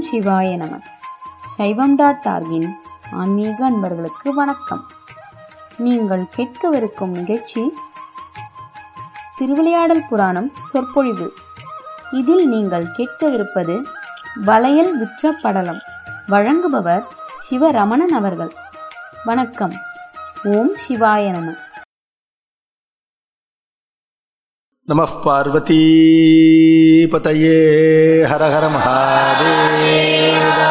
சிவாய நம. சைவம்.org-இன் ஆன்மீக அன்பர்களுக்கு வணக்கம். நீங்கள் கேட்கவிருக்கும் நிகழ்ச்சி திருவிளையாடல் புராணம் சொற்பொழிவு. இதில் நீங்கள் கேட்கவிருப்பது வளையல் விற்ற படலம். வழங்குபவர் சிவரமணன் அவர்கள். வணக்கம். ஓம் சிவாய நம. நமः பார்வதி பதயே ஹர ஹர மகாதேவா.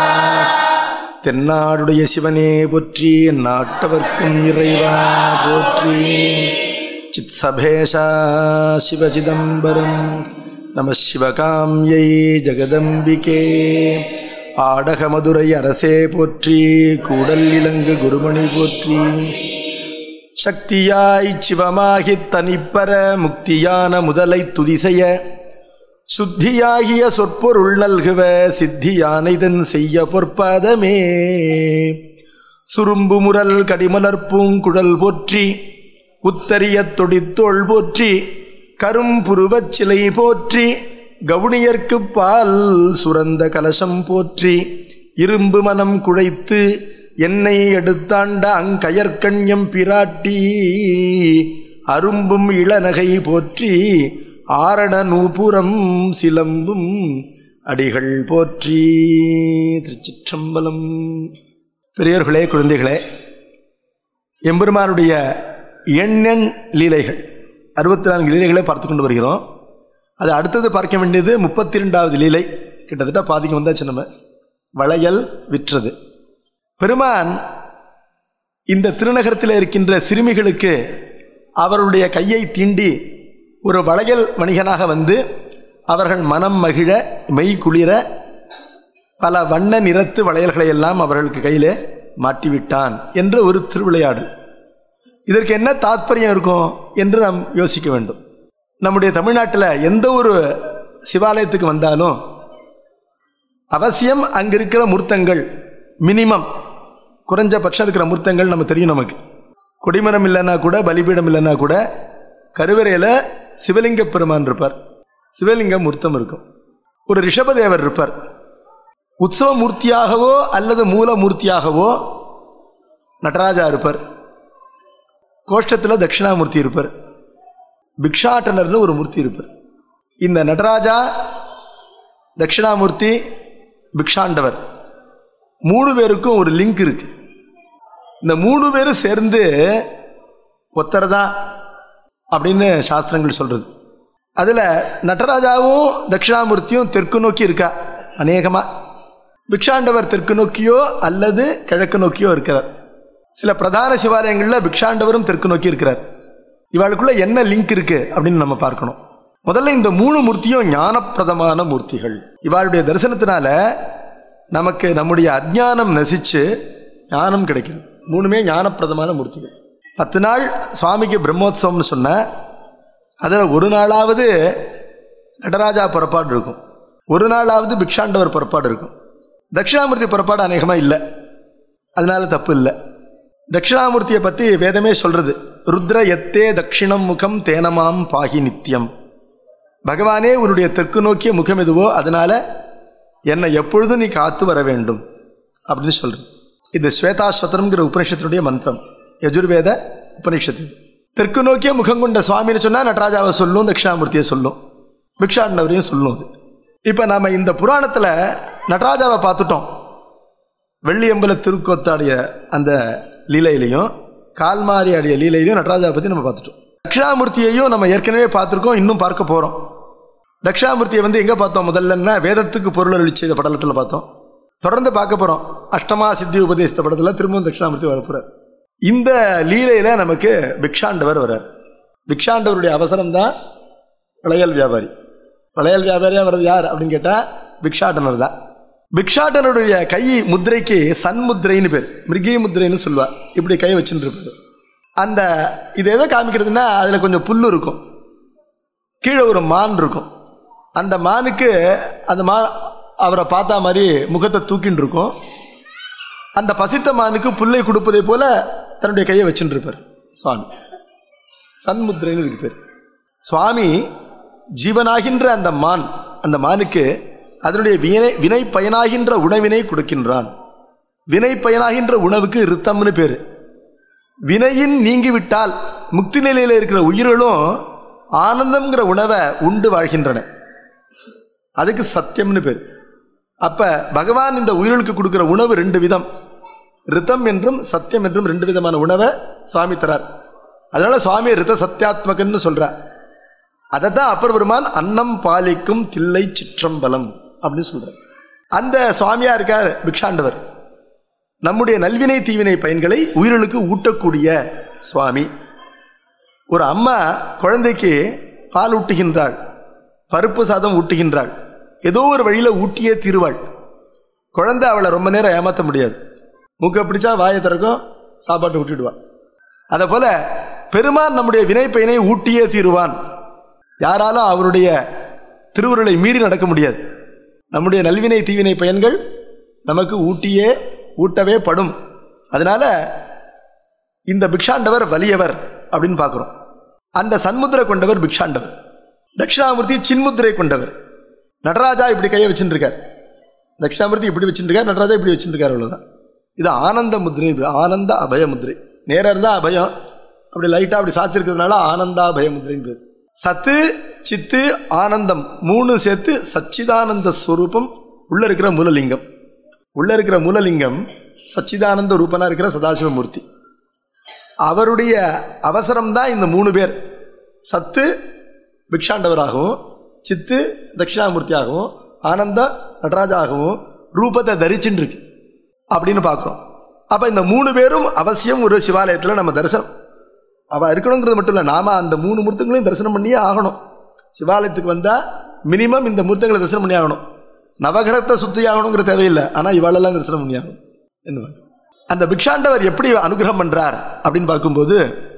தென்னாடுடைய சிவனே போற்றி, நாட்டவர்க்கும் இறைவா போற்றி. சித் சபேஷா சிவசிதம்பரம் நம சிவகாம்யை ஜெகதம்பிகே. ஆடக மதுரை அரசே போற்றி, கூடல் இலங்கு குருமணி போற்றி. சக்தியாய் சிவமாகி தனிப்பர முக்தியான முதலை துதிசெய சுத்தியாகிய சொற்பொருள் நல்குவ சித்தியானைதன் செய்ய பொற்பாதமே. சுரும்பு முரல் கடிமலர்பூங்குழல் போற்றி, உத்தரிய தொடித்தோள் போற்றி, கரும்புருவச் சிலை போற்றி, கவுனியர்க்கு பால் சுரந்த கலசம் போற்றி, இரும்பு மனம் குழைத்து என்னை எடுத்தாண்ட அங்கயற்கண்யம் பிராட்டி, அரும்பும் இளநகை போற்றி, ஆரண நூபுரம் சிலம்பும் அடிகள் போற்றி. திருச்சிற்றம்பலம். பெரியோர்களே, குழந்தைகளே, எம்பெருமானுடைய எண்ணெண் லீலைகள் 64 லீலைகளை பார்த்து கொண்டு வருகிறோம். அது அடுத்தது பார்க்க வேண்டியது 32வது லீலை. கிட்டத்தட்ட பாதிக்கு வந்தாச்சு. நம்ம வளையல் விற்றது. பெருமான் இந்த திருநகரத்தில் இருக்கின்ற சிறுமிகளுக்கு அவருடைய கையை தீண்டி ஒரு வளையல் வணிகனாக வந்து அவர்கள் மனம் மகிழ மெய் குளிர பல வண்ண நிறத்து வளையல்களை எல்லாம் அவர்களுக்கு கையிலே மாட்டிவிட்டான் என்ற ஒரு திருவிளையாடு. இதற்கு என்ன தாத்பரியம் இருக்கும் என்று நாம் யோசிக்க வேண்டும். நம்முடைய தமிழ்நாட்டில் எந்த ஒரு சிவாலயத்துக்கு வந்தாலும் அவசியம் அங்கே இருக்கிற மூர்த்தங்கள், மினிமம் குறைஞ்சபட்சம் இருக்கிற மூர்த்தங்கள் நம்ம தெரியும். நமக்கு கொடிமரம் இல்லைன்னா கூட, பலிபீடம் இல்லைன்னா கூட, கருவறையில் சிவலிங்க பெருமான் இருப்பார், சிவலிங்க மூர்த்தம் இருக்கும். ஒரு ரிஷபதேவர் இருப்பார். உற்சவ மூர்த்தியாகவோ அல்லது மூல மூர்த்தியாகவோ நடராஜா இருப்பார். கோஷ்டத்தில் தட்சிணாமூர்த்தி இருப்பார். பிக்ஷாட்டனர்னு ஒரு மூர்த்தி இருப்பார். இந்த நடராஜா, தட்சிணாமூர்த்தி, பிக்ஷாண்டவர் 3 பேருக்கும் ஒரு லிங்க் இருக்கு. இந்த 3 பேரும் சேர்ந்து ஒத்தர் தான் அப்படின்னு சாஸ்திரங்கள் சொல்றது. அதில் நடராஜாவும் தட்சிணாமூர்த்தியும் தெற்கு நோக்கி இருக்கா அநேகமாக. பிக்ஷாண்டவர் தெற்கு நோக்கியோ அல்லது கிழக்கு நோக்கியோ இருக்கிறார். சில பிரதான சிவாலயங்களில் பிக்ஷாண்டவரும் தெற்கு நோக்கி இருக்கிறார். இவாளுக்குள்ள என்ன லிங்க் இருக்கு அப்படின்னு நம்ம பார்க்கணும். முதல்ல இந்த 3 மூர்த்தியும் ஞானப்பிரதமான மூர்த்திகள். இவாளுடைய தரிசனத்தினால நமக்கு நம்முடைய அஜ்ஞானம் நசிச்சு ஞானம் கிடைக்கிறது. 3மே ஞானப்பிரதமான மூர்த்திகள். 10 நாள் சுவாமிக்கு பிரம்மோத்சவம்னு சொன்ன அதில் ஒரு நாளாவது நடராஜா புறப்பாடு இருக்கும், ஒரு நாளாவது பிக்ஷாண்டவர் புறப்பாடு இருக்கும். தட்சிணாமூர்த்தி புறப்பாடு அநேகமாக இல்லை, அதனால தப்பு இல்லை. தட்சிணாமூர்த்தியை பற்றி வேதமே சொல்றது, ருத்ர எத்தே தட்சிணம் முகம் தேனமாம் பாகி நித்தியம். பகவானே, உன்னுடைய தெற்கு நோக்கிய முகம் எதுவோ அதனால என்னை எப்பொழுதும் நீ காத்து வர வேண்டும் அப்படின்னு சொல்றது. இது ஸ்வேதாஸ்வதம்ங்கிற உபனிஷத்தினுடைய மந்திரம், யஜுர்வேத உபனிஷத்து. தெற்கு நோக்கிய முகம் கொண்ட சுவாமின்னு சொன்னால் நடராஜாவை சொல்லும், தட்சிணாமூர்த்தியை சொல்லும், பிக்ஷாண்டவரையும் சொல்லும். அது இப்போ நாம் இந்த புராணத்தில் நடராஜாவை பார்த்துட்டோம். வெள்ளியம்பல திருக்கோத்தாடிய அந்த லீலையிலையும் கால்மாரி ஆடிய லீலையிலையும் நடராஜாவை பற்றி நம்ம பார்த்துட்டோம். தட்சிணாமூர்த்தியையும் நம்ம ஏற்கனவே பார்த்துருக்கோம், இன்னும் பார்க்க போகிறோம். தட்சிணாமூர்த்தியை வந்து எங்கே பார்த்தோம் முதல்லன்னா, வேதத்துக்கு பொருள் அளிச்சு இந்த படலத்தில் பார்த்தோம். தொடர்ந்து பார்க்க போகிறோம். அஷ்டமா சித்தி உபதேசித்த படத்தில் திரும்பவும் தட்சிணாமூர்த்தி வரப்போகிறார். இந்த லீலையில் நமக்கு பிக்ஷாண்டவர் வர்றார். பிக்ஷாண்டவருடைய அவசரம் தான் வளையல் வியாபாரி. வளையல் வியாபாரியாக வர்றது யார் அப்படின்னு கேட்டால் பிக்ஷாட்டனர் தான். பிக்ஷாட்டனுடைய கை முத்திரைக்கு சன்முத்திரைன்னு பேர், மிருகி முத்திரைன்னு சொல்லுவார். இப்படி கை வச்சுட்டு இருப்பார். அந்த இது எதை காமிக்கிறதுனா, அதில் கொஞ்சம் புல் இருக்கும், கீழே ஒரு மான் இருக்கும். அந்த மானுக்கு அந்த அவரை பார்த்தா மாதிரி முகத்தை தூக்கின்னு இருக்கும். அந்த பசித்த மானுக்கு புல்லை கொடுப்பதை போல தன்னுடைய கையை வச்சுட்டு இருப்பார் சுவாமி. சன்முத்திரைன்னு இதுக்கு பேர். சுவாமி ஜீவனாகின்ற அந்த மானுக்கு அதனுடைய வினை பயனாகின்ற உணவினை கொடுக்கின்றான். வினை பயனாகின்ற உணவுக்கு ரித்தம்னு பேரு. வினையின் நீங்கிவிட்டால் முக்தி நிலையில் இருக்கிற உயிர்களும் ஆனந்தம்ங்கிற உணவை உண்டு வாழ்கின்றன. அதுக்கு சத்தியம்னு பேர். அப்ப பகவான் இந்த உயிர்களுக்கு கொடுக்கிற உணவு 2 விதம், ரித்தம் என்றும் சத்தியம் என்றும் 2 விதமான உணவை சுவாமி தரார். அதனால சுவாமி ரித்த சத்தியாத்மகன்னு சொல்றார். அதைத்தான் அப்பர் பெருமான் அன்னம் பாலிக்கும் தில்லை சிற்றம்பலம் அப்படின்னு சொல்றார். அந்த சுவாமியா இருக்கார் பிக்ஷாண்டவர். நம்முடைய நல்வினை தீவினை பயன்களை உயிர்களுக்கு ஊட்டக்கூடிய சுவாமி. ஒரு அம்மா குழந்தைக்கு பால் ஊட்டுகின்றாள், பருப்பு சாதம் ஊட்டுகின்றாள், ஏதோ ஒரு வழியில் ஊட்டியே தீருவாள். குழந்தை அவளை ரொம்ப நேரம் ஏமாற்ற முடியாது. மூக்க பிடிச்சா வாயை திறக்கும், சாப்பாட்டை ஊட்டிடுவாள். அதை போல பெருமான் நம்முடைய வினை பயனை ஊட்டியே தீருவான். யாராலும் அவருடைய திருவுருளை மீறி நடக்க முடியாது. நம்முடைய நல்வினை தீவினை பயன்கள் நமக்கு ஊட்டவே படும். அதனால இந்த பிக்ஷாண்டவர் வலியவர் அப்படின்னு பார்க்கிறோம். அந்த சன்முத்திரை கொண்டவர் பிக்ஷாண்டவர். தட்சிணாமூர்த்தி சின்முத்திரை கொண்டவர். நடராஜா இப்படி கையை வச்சுருக்கார், தட்சிணாமூர்த்தி இப்படி வச்சுருக்கார், நடராஜா இப்படி வச்சுருக்கார். அவ்வளோதான். இது ஆனந்த முத்திரை, ஆனந்த அபய முத்திரை. நேராக இருந்தால் அபயம், அப்படி லைட்டாக அப்படி சாச்சிருக்கிறதுனால ஆனந்தா அபய முத்திரைன்னு பேர். சத்து சித்து ஆனந்தம் 3 சேர்த்து சச்சிதானந்த ஸ்வரூபம் உள்ள இருக்கிற மூலலிங்கம். உள்ள இருக்கிற மூலலிங்கம் சச்சிதானந்த ரூபனா இருக்கிற சதாசிவமூர்த்தி. அவருடைய அவசரம்தான் இந்த 3 பேர். சத்து பிக்ஷாண்டவராகவும், சித்து தட்சிணாமூர்த்தியாகவும், ஆனந்த நடராஜாகவும் ரூபத்தை தரிச்சுட்டு இருக்கு அப்படின்னு பார்க்குறோம். அப்போ இந்த 3 பேரும் அவசியம் ஒரு சிவாலயத்தில் நம்ம தரிசனம் அவள் இருக்கணுங்கிறது மட்டும் இல்லை, நாம அந்த 3 மூர்த்தங்களையும் தரிசனம் பண்ணியே ஆகணும். சிவாலயத்துக்கு வந்தால் மினிமம் இந்த மூர்த்தங்களை தரிசனம் பண்ணி ஆகணும். நவகிரகத்தை சுற்றி ஆகணுங்கிற தேவையில்லை, ஆனால் இவாளெல்லாம் தரிசனம் பண்ணி ஆகணும். என்ன அந்த பிக்ஷாண்டவர் எப்படி அனுகிரகம் பண்றார் அப்படின்னு பார்க்கும்போது,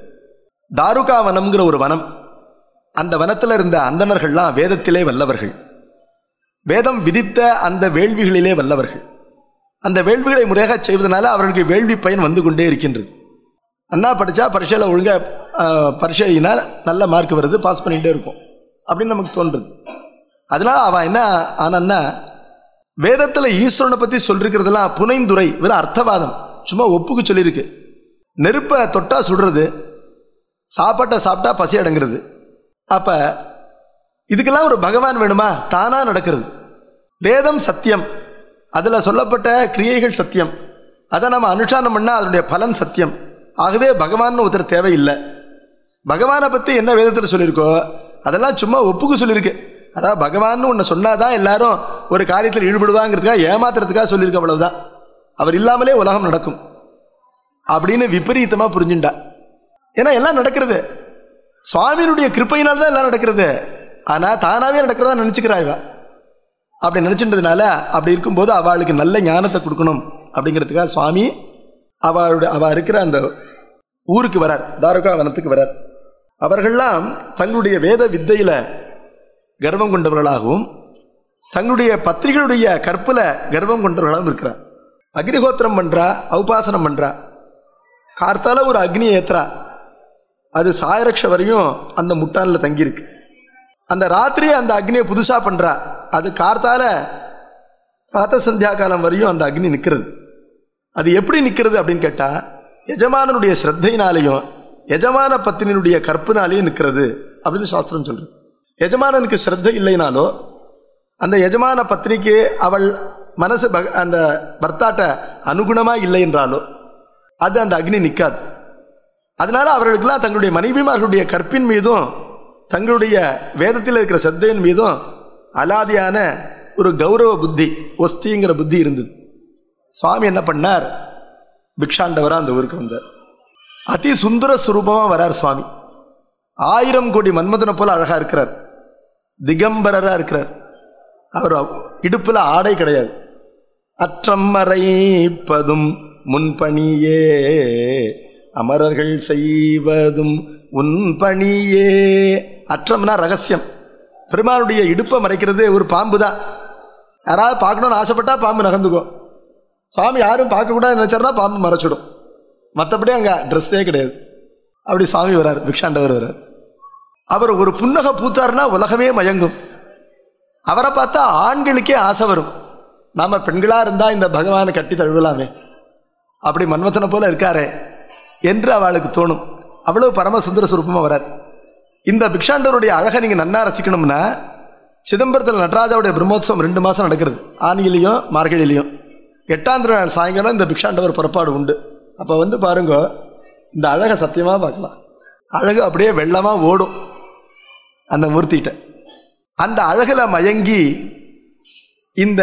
தாருகா வனம்ங்கிற ஒரு வனம். அந்த வனத்தில் இருந்த அந்தணர்கள்லாம் வேதத்திலே வல்லவர்கள், வேதம் விதித்த அந்த வேள்விகளிலே வல்லவர்கள். அந்த வேள்விகளை முறையாக செய்வதனால அவர்களுக்கு வேள்வி பயன் வந்து கொண்டே இருக்கின்றது. அண்ணா படித்தா பரீட்சையில் ஒழுங்காக பரீட்சையினால் நல்ல மார்க் வருது, பாஸ் பண்ணிகிட்டே இருக்கும் அப்படின்னு நமக்கு தோன்றுறது. அதனால அவன் என்ன ஆனான்னா, வேதத்தில் ஈஸ்வரனை பற்றி சொல்லிருக்கிறதுலாம் புனைந்துரை, வெறும் அர்த்தவாதம், சும்மா ஒப்புக்கு சொல்லியிருக்கு. நெருப்பை தொட்டா சுடுறது, சாப்பாட்டை சாப்பிட்டா பசி அடங்குறது. அப்ப இதுக்கெல்லாம் ஒரு பகவான் வேணுமா? தானா நடக்கிறது. வேதம் சத்தியம், அதில் சொல்லப்பட்ட கிரியைகள் சத்தியம், அதை நம்ம அனுஷ்டானம் பண்ணால் அதனுடைய பலன் சத்தியம். ஆகவே பகவான் ஒருத்தர் தேவையில்லை. பகவானை பற்றி என்ன வேதத்தில் சொல்லியிருக்கோ அதெல்லாம் சும்மா ஒப்புக்கு சொல்லியிருக்கு. அதாவது பகவான் ஒன்று சொன்னாதான் எல்லாரும் ஒரு காரியத்தில் ஈடுபடுவாங்கிறதுக்காக, ஏமாத்துறதுக்காக சொல்லியிருக்க, அவ்வளவுதான். அவர் இல்லாமலே உலகம் நடக்கும் அப்படின்னு விபரீதமாக புரிஞ்சுண்டா. ஏன்னா எல்லாம் நடக்கிறது சுவாமியினுடைய கிருப்பையினால்தான் எல்லாம் நடக்கிறது. ஆனால் தானாகவே நடக்கிறதா நினச்சிக்கிறா இவ. அப்படி நினச்சின்றதுனால அப்படி இருக்கும்போது அவளுக்கு நல்ல ஞானத்தை கொடுக்கணும் அப்படிங்கிறதுக்காக சுவாமி அவள் இருக்கிற அந்த ஊருக்கு வரார், தாருகா வனத்துக்கு வரார். அவர்கள்லாம் தங்களுடைய வேத வித்தையில கர்வம் கொண்டவர்களாகவும் தங்களுடைய பத்திரிகளுடைய கற்பில் கர்வம் கொண்டவர்களாகவும் இருக்கிறார். அக்னிஹோத்திரம் பண்ணுறா, உபாசனம் பண்ணுறா, கார்த்தால ஒரு அக்னியை ஏற்றுறா, அது சாயரக்ஷ வரையும் அந்த முட்டானில் தங்கியிருக்கு. அந்த ராத்திரி அந்த அக்னியை புதுசாக பண்ணுறா, அது கார்த்தால பிராத்த சந்தியா காலம் வரையும் அந்த அக்னி நிற்கிறது. அது எப்படி நிற்கிறது அப்படின்னு கேட்டால், எஜமானனுடைய ஸ்ரத்தையினாலேயும் எஜமான பத்தினியுடைய கற்பினாலேயும் நிற்கிறது அப்படின்னு சாஸ்திரம் சொல்கிறது. எஜமானனுக்கு ஸ்ரத்தை இல்லைனாலோ, அந்த எஜமான பத்னிக்கு அவள் மனசு அந்த பர்த்தாட்ட அனுகுணமாக இல்லை என்றாலோ அது அந்த அக்னி நிற்காது. அதனால அவர்களுக்கெல்லாம் தங்களுடைய மனைவிமார்களுடைய கற்பின் மீதும் தங்களுடைய வேதத்தில் இருக்கிற ஸ்ரத்தையின் மீதும் அலாதியான ஒரு கௌரவ புத்தி, ஒஸ்திங்கிற புத்தி இருந்தது. சுவாமி என்ன பண்ணார்? பிக்ஷாண்டவரா அந்த ஊருக்கு வந்தார். அதி சுந்தர சுரூபமாக வரார் சுவாமி. 1000 கோடி மன்மதனை போல அழகா இருக்கிறார், திகம்பரரா இருக்கிறார். அவர் இடுப்புல ஆடை கிடையாது. அற்றம் மறைப்பதும் முன்பணியே, அமரர்கள் செய்வதும் உன்பணியே. அற்றம்னா ரகசியம். பெருமானுடைய இடுப்பை மறைக்கிறது ஒரு பாம்பு தான். யாராவது பார்க்கணும்னு ஆசைப்பட்டா பாம்பு நகர்ந்துக்கும். சுவாமி யாரும் பார்க்கக்கூடாது நினைச்சாருன்னா பாம்பு மறைச்சிடும். மற்றபடி அங்கே ட்ரெஸ்ஸே கிடையாது. அப்படி சுவாமி வர்றார், பிக்ஷாண்டவர் வர்றார். அவர் ஒரு புன்னகை பூத்தாருன்னா உலகமே மயங்கும். அவரை பார்த்தா ஆண்களுக்கே ஆசை வரும், நாம பெண்களா இருந்தா இந்த பகவானை கட்டி தழுவலாமே, அப்படி மன்மதனை போல இருக்காரே என்று அவளுக்கு தோணும். அவ்வளவு பரமசுந்தர சுரூபமா வரார். இந்த பிக்ஷாண்டவருடைய அழகை நீங்க நன்னா ரசிக்கணும்னா, சிதம்பரத்தில் நடராஜாவுடைய பிரம்மோத்சவம் 2 மாசம் நடக்கிறது, ஆனியிலையும் மார்கழியிலையும். 8ஆம் நாள் சாயங்காலம் இந்த பிக்ஷாண்டவர் புறப்பாடு உண்டு. அப்போ வந்து பாருங்க, இந்த அழகை சத்தியமாக பார்க்கலாம். அழகு அப்படியே வெள்ளமாக ஓடும் அந்த மூர்த்திகிட்ட. அந்த அழகில் மயங்கி இந்த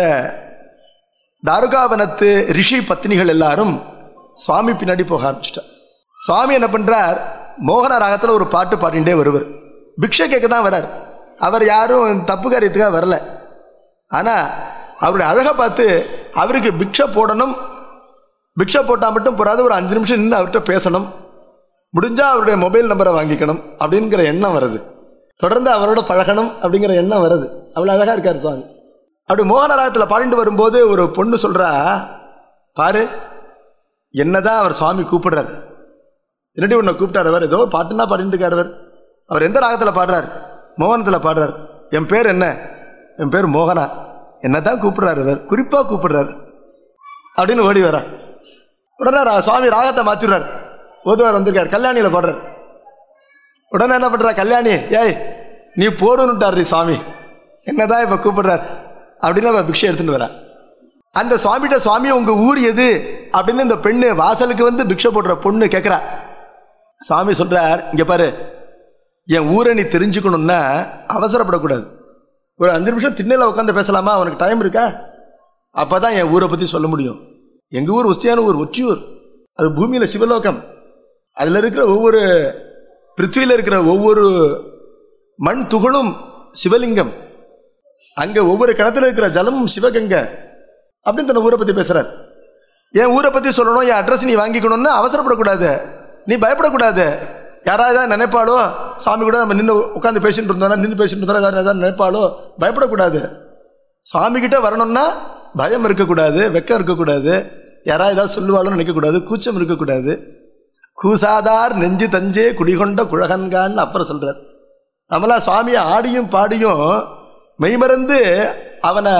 தாருகாவனத்து ரிஷி பத்னிகள் எல்லாரும் சுவாமி பின்னாடி போக ஆரம்பிச்சிட்டார். சுவாமி என்ன பண்ணுறார், மோகன ராகத்தில் ஒரு பாட்டு பாடிண்டே வருவார். பிக்ஷை கேட்க தான் வரார். அவர் யாரும் தப்பு காரியத்துக்காக வரல. ஆனால் அவருடைய அழகை பார்த்து அவருக்கு பிக்ஷை போடணும், பிக்ஷை போட்டால் மட்டும் போறாது, ஒரு 5 நிமிஷம் நின்று அவர்கிட்ட பேசணும், முடிஞ்சால் அவருடைய மொபைல் நம்பரை வாங்கிக்கணும் அப்படிங்கிற எண்ணம் வருது. தொடர்ந்து அவரோட பழகணும் அப்படிங்கிற எண்ணம் வருது. அவ்வளோ அழகாக இருக்கார் சுவாமி. அப்படி மோகன ராகத்தில் பாடிட்டு வரும்போது ஒரு பொண்ணு சொல்கிறா, பாரு என்னதான் அவர் சுவாமி கூப்பிடுறார், என்னடி உன்னை கூப்பிட்டார் அவர், ஏதோ பாட்டுன்னா பாடிட்டு இருக்கார் அவர் எந்த ராகத்தில் பாடுறார், மோகனத்தில் பாடுறார். என் பேர் என்ன, என் பேர் மோகனா, என்னதான் கூப்பிடுறாரு அவர், குறிப்பாக கூப்பிடுறாரு அப்படின்னு ஓடி வரா. உடனே சுவாமி ராகத்தை மாற்றிடுறார். ஓதுவார் வந்திருக்கார், கல்யாணியில் பாடுறார். உடனே என்ன பண்ணுறா, கல்யாணி ஏய் நீ போடுன்னுட்டார் சுவாமி, என்னதான் இப்போ கூப்பிடுறார் அப்படின்னு அவள் பிக்ஷை எடுத்துட்டு வரா. அந்த சுவாமிகிட்ட, சுவாமி உங்கள் ஊர் எது அப்படின்னு இந்த பெண்ணு வாசலுக்கு வந்து பிக்ஷை போடுற பொண்ணு கேட்குறா. சுவாமி சொல்கிறார், இங்கே பாரு, என் ஊரை நீ தெரிஞ்சுக்கணுன்னா அவசரப்படக்கூடாது, ஒரு 5 நிமிஷம் திண்ணையில் உட்காந்து பேசலாமா, அவனுக்கு டைம் இருக்கா, அப்போ தான் என் ஊரை பற்றி சொல்ல முடியும். எங்கள் ஊர் உஸ்தியான ஊர், ஒற்றியூர், அது பூமியில் சிவலோகம். அதில் இருக்கிற ஒவ்வொரு பிருத்வியில் இருக்கிற ஒவ்வொரு மண் துகளும் சிவலிங்கம், அங்கே ஒவ்வொரு கிணத்துல இருக்கிற ஜலமும் சிவகங்கை அப்படின்னு தன்னை ஊரை பற்றி பேசுகிறார். என் ஊரை பற்றி சொல்லணும், என் அட்ரஸ் நீ வாங்கிக்கணும்னு அவசரப்படக்கூடாது, நீ பயப்படக்கூடாது. யாராவது ஏதாவது நினைப்பாளோ, சாமி கூட நம்ம நின்று உட்காந்து பேசிட்டு இருந்தோம்னா, நின்று பேசிட்டு இருந்தோம், ஏதாவது நினைப்பாளோ, பயப்படக்கூடாது. சுவாமிகிட்ட வரணும்னா பயம் இருக்கக்கூடாது, வெக்கம் இருக்கக்கூடாது, யாராவது ஏதாவது சொல்லுவாளோன்னு நினைக்கக்கூடாது, கூச்சம் இருக்கக்கூடாது. கூசாதார் நெஞ்சு தஞ்சே குடிகொண்ட குழகன்கான்னு அப்புறம் சொல்கிறார். நம்மளாம் சுவாமியை ஆடியும் பாடியும் மெய்மறந்து அவனை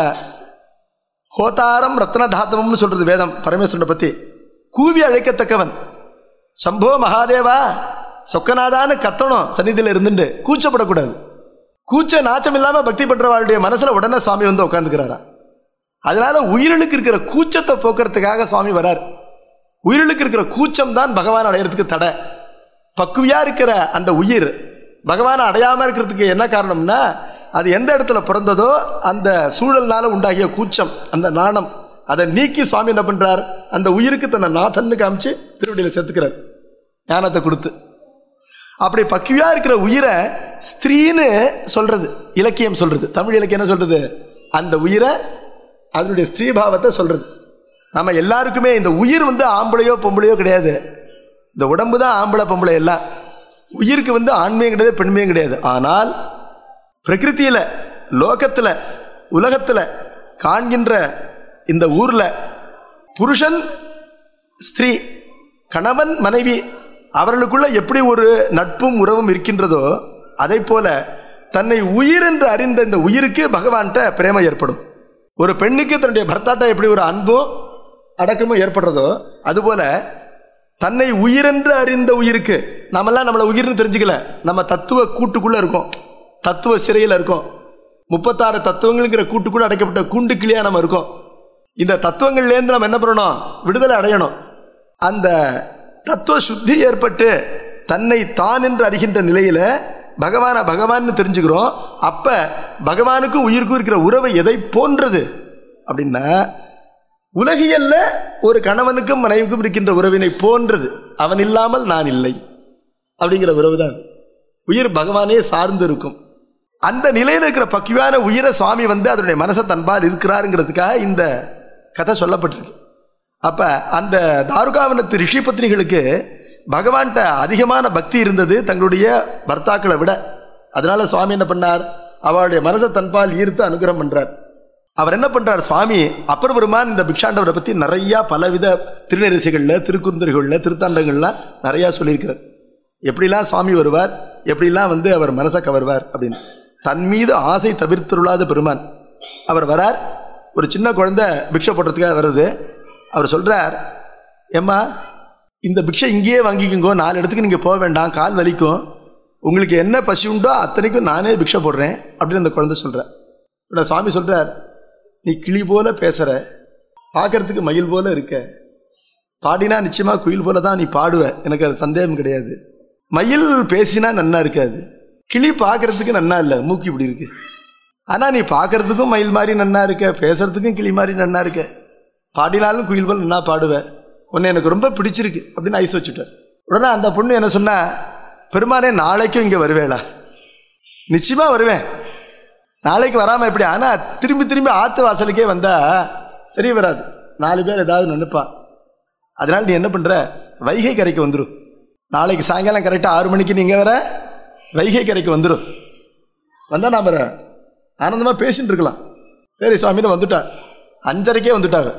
ஹோதாரம் ரத்னதாத்தவம்னு சொல்கிறது வேதம் பரமேஸ்வரனை பற்றி. கூவி அழைக்கத்தக்கவன், சம்போ மகாதேவா சொக்கநாதான்னு கத்தணும் சந்நிதியில் இருந்துட்டு, கூச்சப்படக்கூடாது. கூச்ச நாச்சம் இல்லாமல் பக்தி பண்ணுறவாளுடைய மனசில் உடனே சுவாமி வந்து உட்காந்துக்கிறாரா. அதனால உயிர்களுக்கு இருக்கிற கூச்சத்தை போக்குறதுக்காக சுவாமி வரார். உயிர்களுக்கு இருக்கிற கூச்சம் தான் பகவான் அடையிறதுக்கு தடை. பக்குவியா இருக்கிற அந்த உயிர் பகவானை அடையாமல் இருக்கிறதுக்கு என்ன காரணம்னா, அது எந்த இடத்துல பிறந்ததோ அந்த சூழல்னால உண்டாகிய கூச்சம், அந்த நாணம், அதை நீக்கி சுவாமி என்ன பண்றார், அந்த உயிருக்கு தன்னை நாதன்னு காமிச்சு திருவடியில் சேர்த்துக்கிறார் ஞானத்தை கொடுத்து. அப்படி பக்குவியா இருக்கிற உயிரை ஸ்திரீன்னு சொல்றது இலக்கியம் சொல்றது, தமிழ் இலக்கியம் என்ன சொல்றது, அந்த உயிரை அதனுடைய ஸ்திரீபாவத்தை சொல்றது. நம்ம எல்லாருக்குமே இந்த உயிர் வந்து ஆம்பளையோ பொம்பளையோ கிடையாது, இந்த உடம்பு தான் ஆம்பளை பொம்பளை எல்லாம். உயிருக்கு வந்து ஆண்மையும் கிடையாது பெண்மையும் கிடையாது. ஆனால் பிரகிருத்தியில, லோகத்துல, உலகத்துல காண்கின்ற இந்த ஊர்ல புருஷன் ஸ்திரீ, கணவன் மனைவி, அவர்களுக்குள்ள எப்படி ஒரு நட்பும் உறவும் இருக்கின்றதோ அதை போல தன்னை உயிர் என்று அறிந்த இந்த உயிருக்கு பகவான்கிட்ட பிரேமம் ஏற்படும். ஒரு பெண்ணுக்கு தன்னுடைய பர்த்தாட்ட எப்படி ஒரு அன்பும் அடக்கமும் ஏற்படுறதோ அதுபோல தன்னை உயிரென்று அறிந்த உயிருக்கு, நாமெல்லாம் நம்மளை உயிர்னு தெரிஞ்சுக்கல, நம்ம தத்துவ கூட்டுக்குள்ள இருக்கோம், தத்துவ சிறையில் இருக்கோம், 36 தத்துவங்கள்ங்கிற கூட்டுக்குள்ள அடைக்கப்பட்ட கூண்டு கிளியா நம்ம இருக்கோம். இந்த தத்துவங்கள்லேருந்து நம்ம என்ன பண்ணணும், விடுதலை அடையணும். அந்த தத்துவ சுத்தி ஏற்பட்டு தன்னை தான் என்று அறிகின்ற நிலையில பகவானை பகவான்னு தெரிஞ்சுக்கிறோம். அப்ப பகவானுக்கும் உயிருக்கும் இருக்கிற உறவை எதை போன்றது அப்படின்னா, உலகியல்ல ஒரு கணவனுக்கும் மனைவிக்கும் இருக்கின்ற உறவினை போன்றது. அவன் இல்லாமல் நான் இல்லை அப்படிங்கிற உறவு தான். உயிர் பகவானே சார்ந்து இருக்கும். அந்த நிலையில் இருக்கிற பக்குவான உயிரை சுவாமி வந்து அதனுடைய மனசை தன்பால் இருக்கிறாருங்கிறதுக்காக இந்த கதை சொல்லப்பட்டிருக்கு. அப்ப அந்த தாருகாவனத்து ரிஷி பத்னிகளுக்கு பகவான்கிட்ட அதிகமான பக்தி இருந்தது தங்களுடைய பர்த்தாக்களை விட. அதனால சுவாமி என்ன பண்ணார், அவளுடைய மனசை தன்பால் ஈர்த்து அனுகிரகம் பண்றார். அவர் என்ன பண்றார், சுவாமி அப்பர் பெருமான் இந்த பிக்ஷாண்டவரை பற்றி நிறைய பலவித திருநெரிசைகள்ல, திருக்குறுந்தர்கள்ல, திருத்தாண்டங்கள்லாம் நிறைய சொல்லியிருக்கிறார். எப்படிலாம் சுவாமி வருவார், எப்படிலாம் வந்து அவர் மனசை கவர்வார் அப்படின்னு. தன் மீது ஆசை தவிர்த்துள்ளாத பெருமான். அவர் வரார், ஒரு சின்ன குழந்தை பிக்ஷை போடுறதுக்காக வருது. அவர் சொல்கிறார், ஏம்மா இந்த பிக்ஷை இங்கேயே வாங்கிக்கோங்க, 4 இடத்துக்கு நீங்கள் போக வேண்டாம், கால் வலிக்கும், உங்களுக்கு என்ன பசி உண்டோ அத்தனைக்கும் நானே பிக்ஷை போடுறேன் அப்படின்னு அந்த குழந்தை சொல்கிறார். சுவாமி சொல்கிறார், நீ கிளி போல பேசுகிற, பார்க்கறதுக்கு மயில் போல இருக்க, பாடினா நிச்சயமாக குயில் போல தான் நீ பாடுவ, எனக்கு அது சந்தேகம் கிடையாது. மயில் பேசினா நன்னா இருக்காது, கிளி பார்க்கறதுக்கு நன்னா இல்லை, மூக்கி இப்படி இருக்கு. ஆனால் நீ பார்க்கறதுக்கும் மயில் மாதிரி நன்னா இருக்க, பேசுறதுக்கும் கிளி மாதிரி நன்னா இருக்க, பாடினாலும் குயில் போல் நன்னா பாடுவ, உன்னை எனக்கு ரொம்ப பிடிச்சிருக்கு அப்படின்னு ஐஸ் வச்சுட்டார். உடனே அந்த பொண்ணு என்ன சொன்னா, பெருமானே நாளைக்கும் இங்கே வருவேளா? நிச்சயமாக வருவேன், நாளைக்கு வராமல் எப்படி? ஆனால் திரும்பி திரும்பி ஆற்று வாசலுக்கே வந்தால் சரி வராது, 4 பேர் ஏதாவது நினைப்பான். அதனால் நீ என்ன பண்ணுற, வைகை கரைக்கு வந்துடும், நாளைக்கு சாயங்காலம் கரெக்டாக 6 மணிக்கு நீங்கள் வர வைகை கரைக்கு வந்துடும், வந்தால் நான் வரேன், ஆனந்தமாக பேசிட்டு இருக்கலாம். சரி சுவாமின்னு வந்துட்டா. 5:30க்கே வந்துட்டாங்க.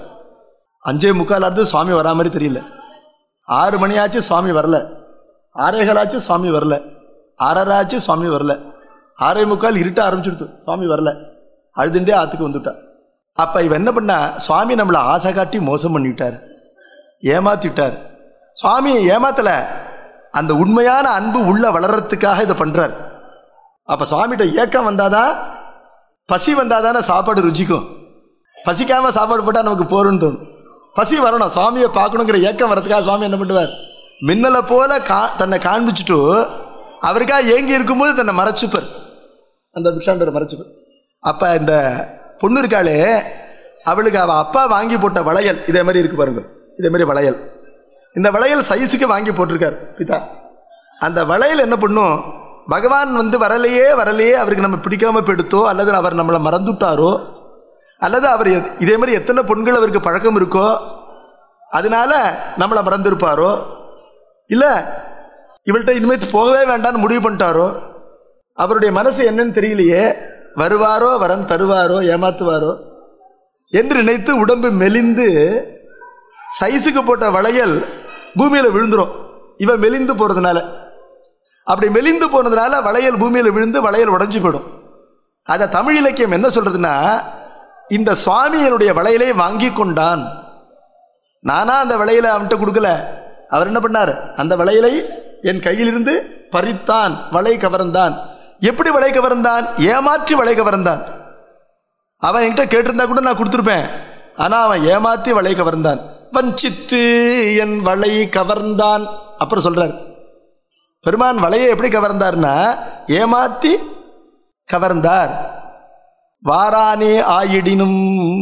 5:45 சுவாமி வரா மாதிரி தெரியல. 6 மணி ஆச்சு சுவாமி வரல, 6:15 ஆச்சு சுவாமி வரல, 6:30 ஆச்சு சுவாமி வரல, 6:45 இருட்ட ஆரம்பிச்சுடுத்து, சுவாமி வரல. அழுதுண்டே ஆற்றுக்கு வந்துட்டா. அப்போ இவன் என்ன பண்ணா, சுவாமி நம்மளை ஆசை காட்டி மோசம் பண்ணிவிட்டார், ஏமாத்திட்டார். சுவாமி ஏமாத்தலை, அந்த உண்மையான அன்பு உள்ள வளர்றதுக்காக இதை பண்ணுறார். அப்போ சுவாமிகிட்ட ஏக்கம் வந்தாதான், பசி வந்தாதானே சாப்பாடு ருச்சிக்கும். பசிக்காமல் சாப்பாடு போட்டால் நமக்கு போருன்னு தோணும். பசி வரணும், சுவாமியை பார்க்கணுங்கிற ஏக்கம் வரதுக்காக சுவாமி என்ன பண்ணுவார், மின்னலை போல தன்னை காண்பிச்சுட்டு அவருக்காக ஏங்கி இருக்கும்போது தன்னை மறைச்சுப்பார், அந்த பிக்ஷாண்டரை மறைச்சுப்பார். அப்போ இந்த பொண்ணு இருக்காளே, அவளுக்கு அவள் அப்பா வாங்கி போட்ட வளையல் இதே மாதிரி இருக்கு பாருங்க, இதே மாதிரி வளையல், இந்த வளையல் சைஸுக்கு வாங்கி போட்டிருக்கார் பிதா. அந்த வளையல் என்ன பண்ணும், பகவான் வரலையே அவருக்கு நம்ம பிடிக்காம போயிடுத்தோ, அல்லது அவர் நம்மளை மறந்துட்டாரோ, அல்லது அவர் இதே மாதிரி எத்தனை பொண்கள் அவருக்கு பழக்கம் இருக்கோ அதனால நம்மளை மறந்துருப்பாரோ, இல்லை இவள்கிட்ட இனிமேல் போகவே வேண்டான்னு முடிவு பண்ணிட்டாரோ, அவருடைய மனசு என்னன்னு தெரியலையே, வருவாரோ வரம் தருவாரோ ஏமாத்துவாரோ என்று நினைத்து உடம்பு மெலிந்து சைஸுக்கு போட்ட வளையல் பூமியில் விழுந்துடும். இவன் மெலிந்து போகிறதுனால, அப்படி மெலிந்து போனதுனால வளையல் பூமியில் விழுந்து வளையல் உடஞ்சி போயிடும். அதை தமிழ் இலக்கியம் என்ன சொல்றதுன்னா, இந்த சுவாமி என்னுடைய வளையலை வாங்கி கொண்டான், நானா அந்த வளையலை அவன்கிட்ட கொடுக்கல, அவர் என்ன பண்ணார், அந்த வளையலை என் கையிலிருந்து பறித்தான், வளை கவர்ந்தான். எப்படி வளை கவர்ந்தான், ஏமாற்றி வளை கவர்ந்தான். அவன் என்கிட்ட கேட்டிருந்தா கூட நான் கொடுத்துருப்பேன், ஆனால் அவன் ஏமாற்றி வளை கவர்ந்தான். வஞ்சித்து என் வளை கவர்ந்தான். அப்புறம் சொல்றார், பெருமான் வளையை எப்படி கவர்ந்தார்னா ஏமாத்தி கவர்ந்தார். வாரானே ஆயிடினும்.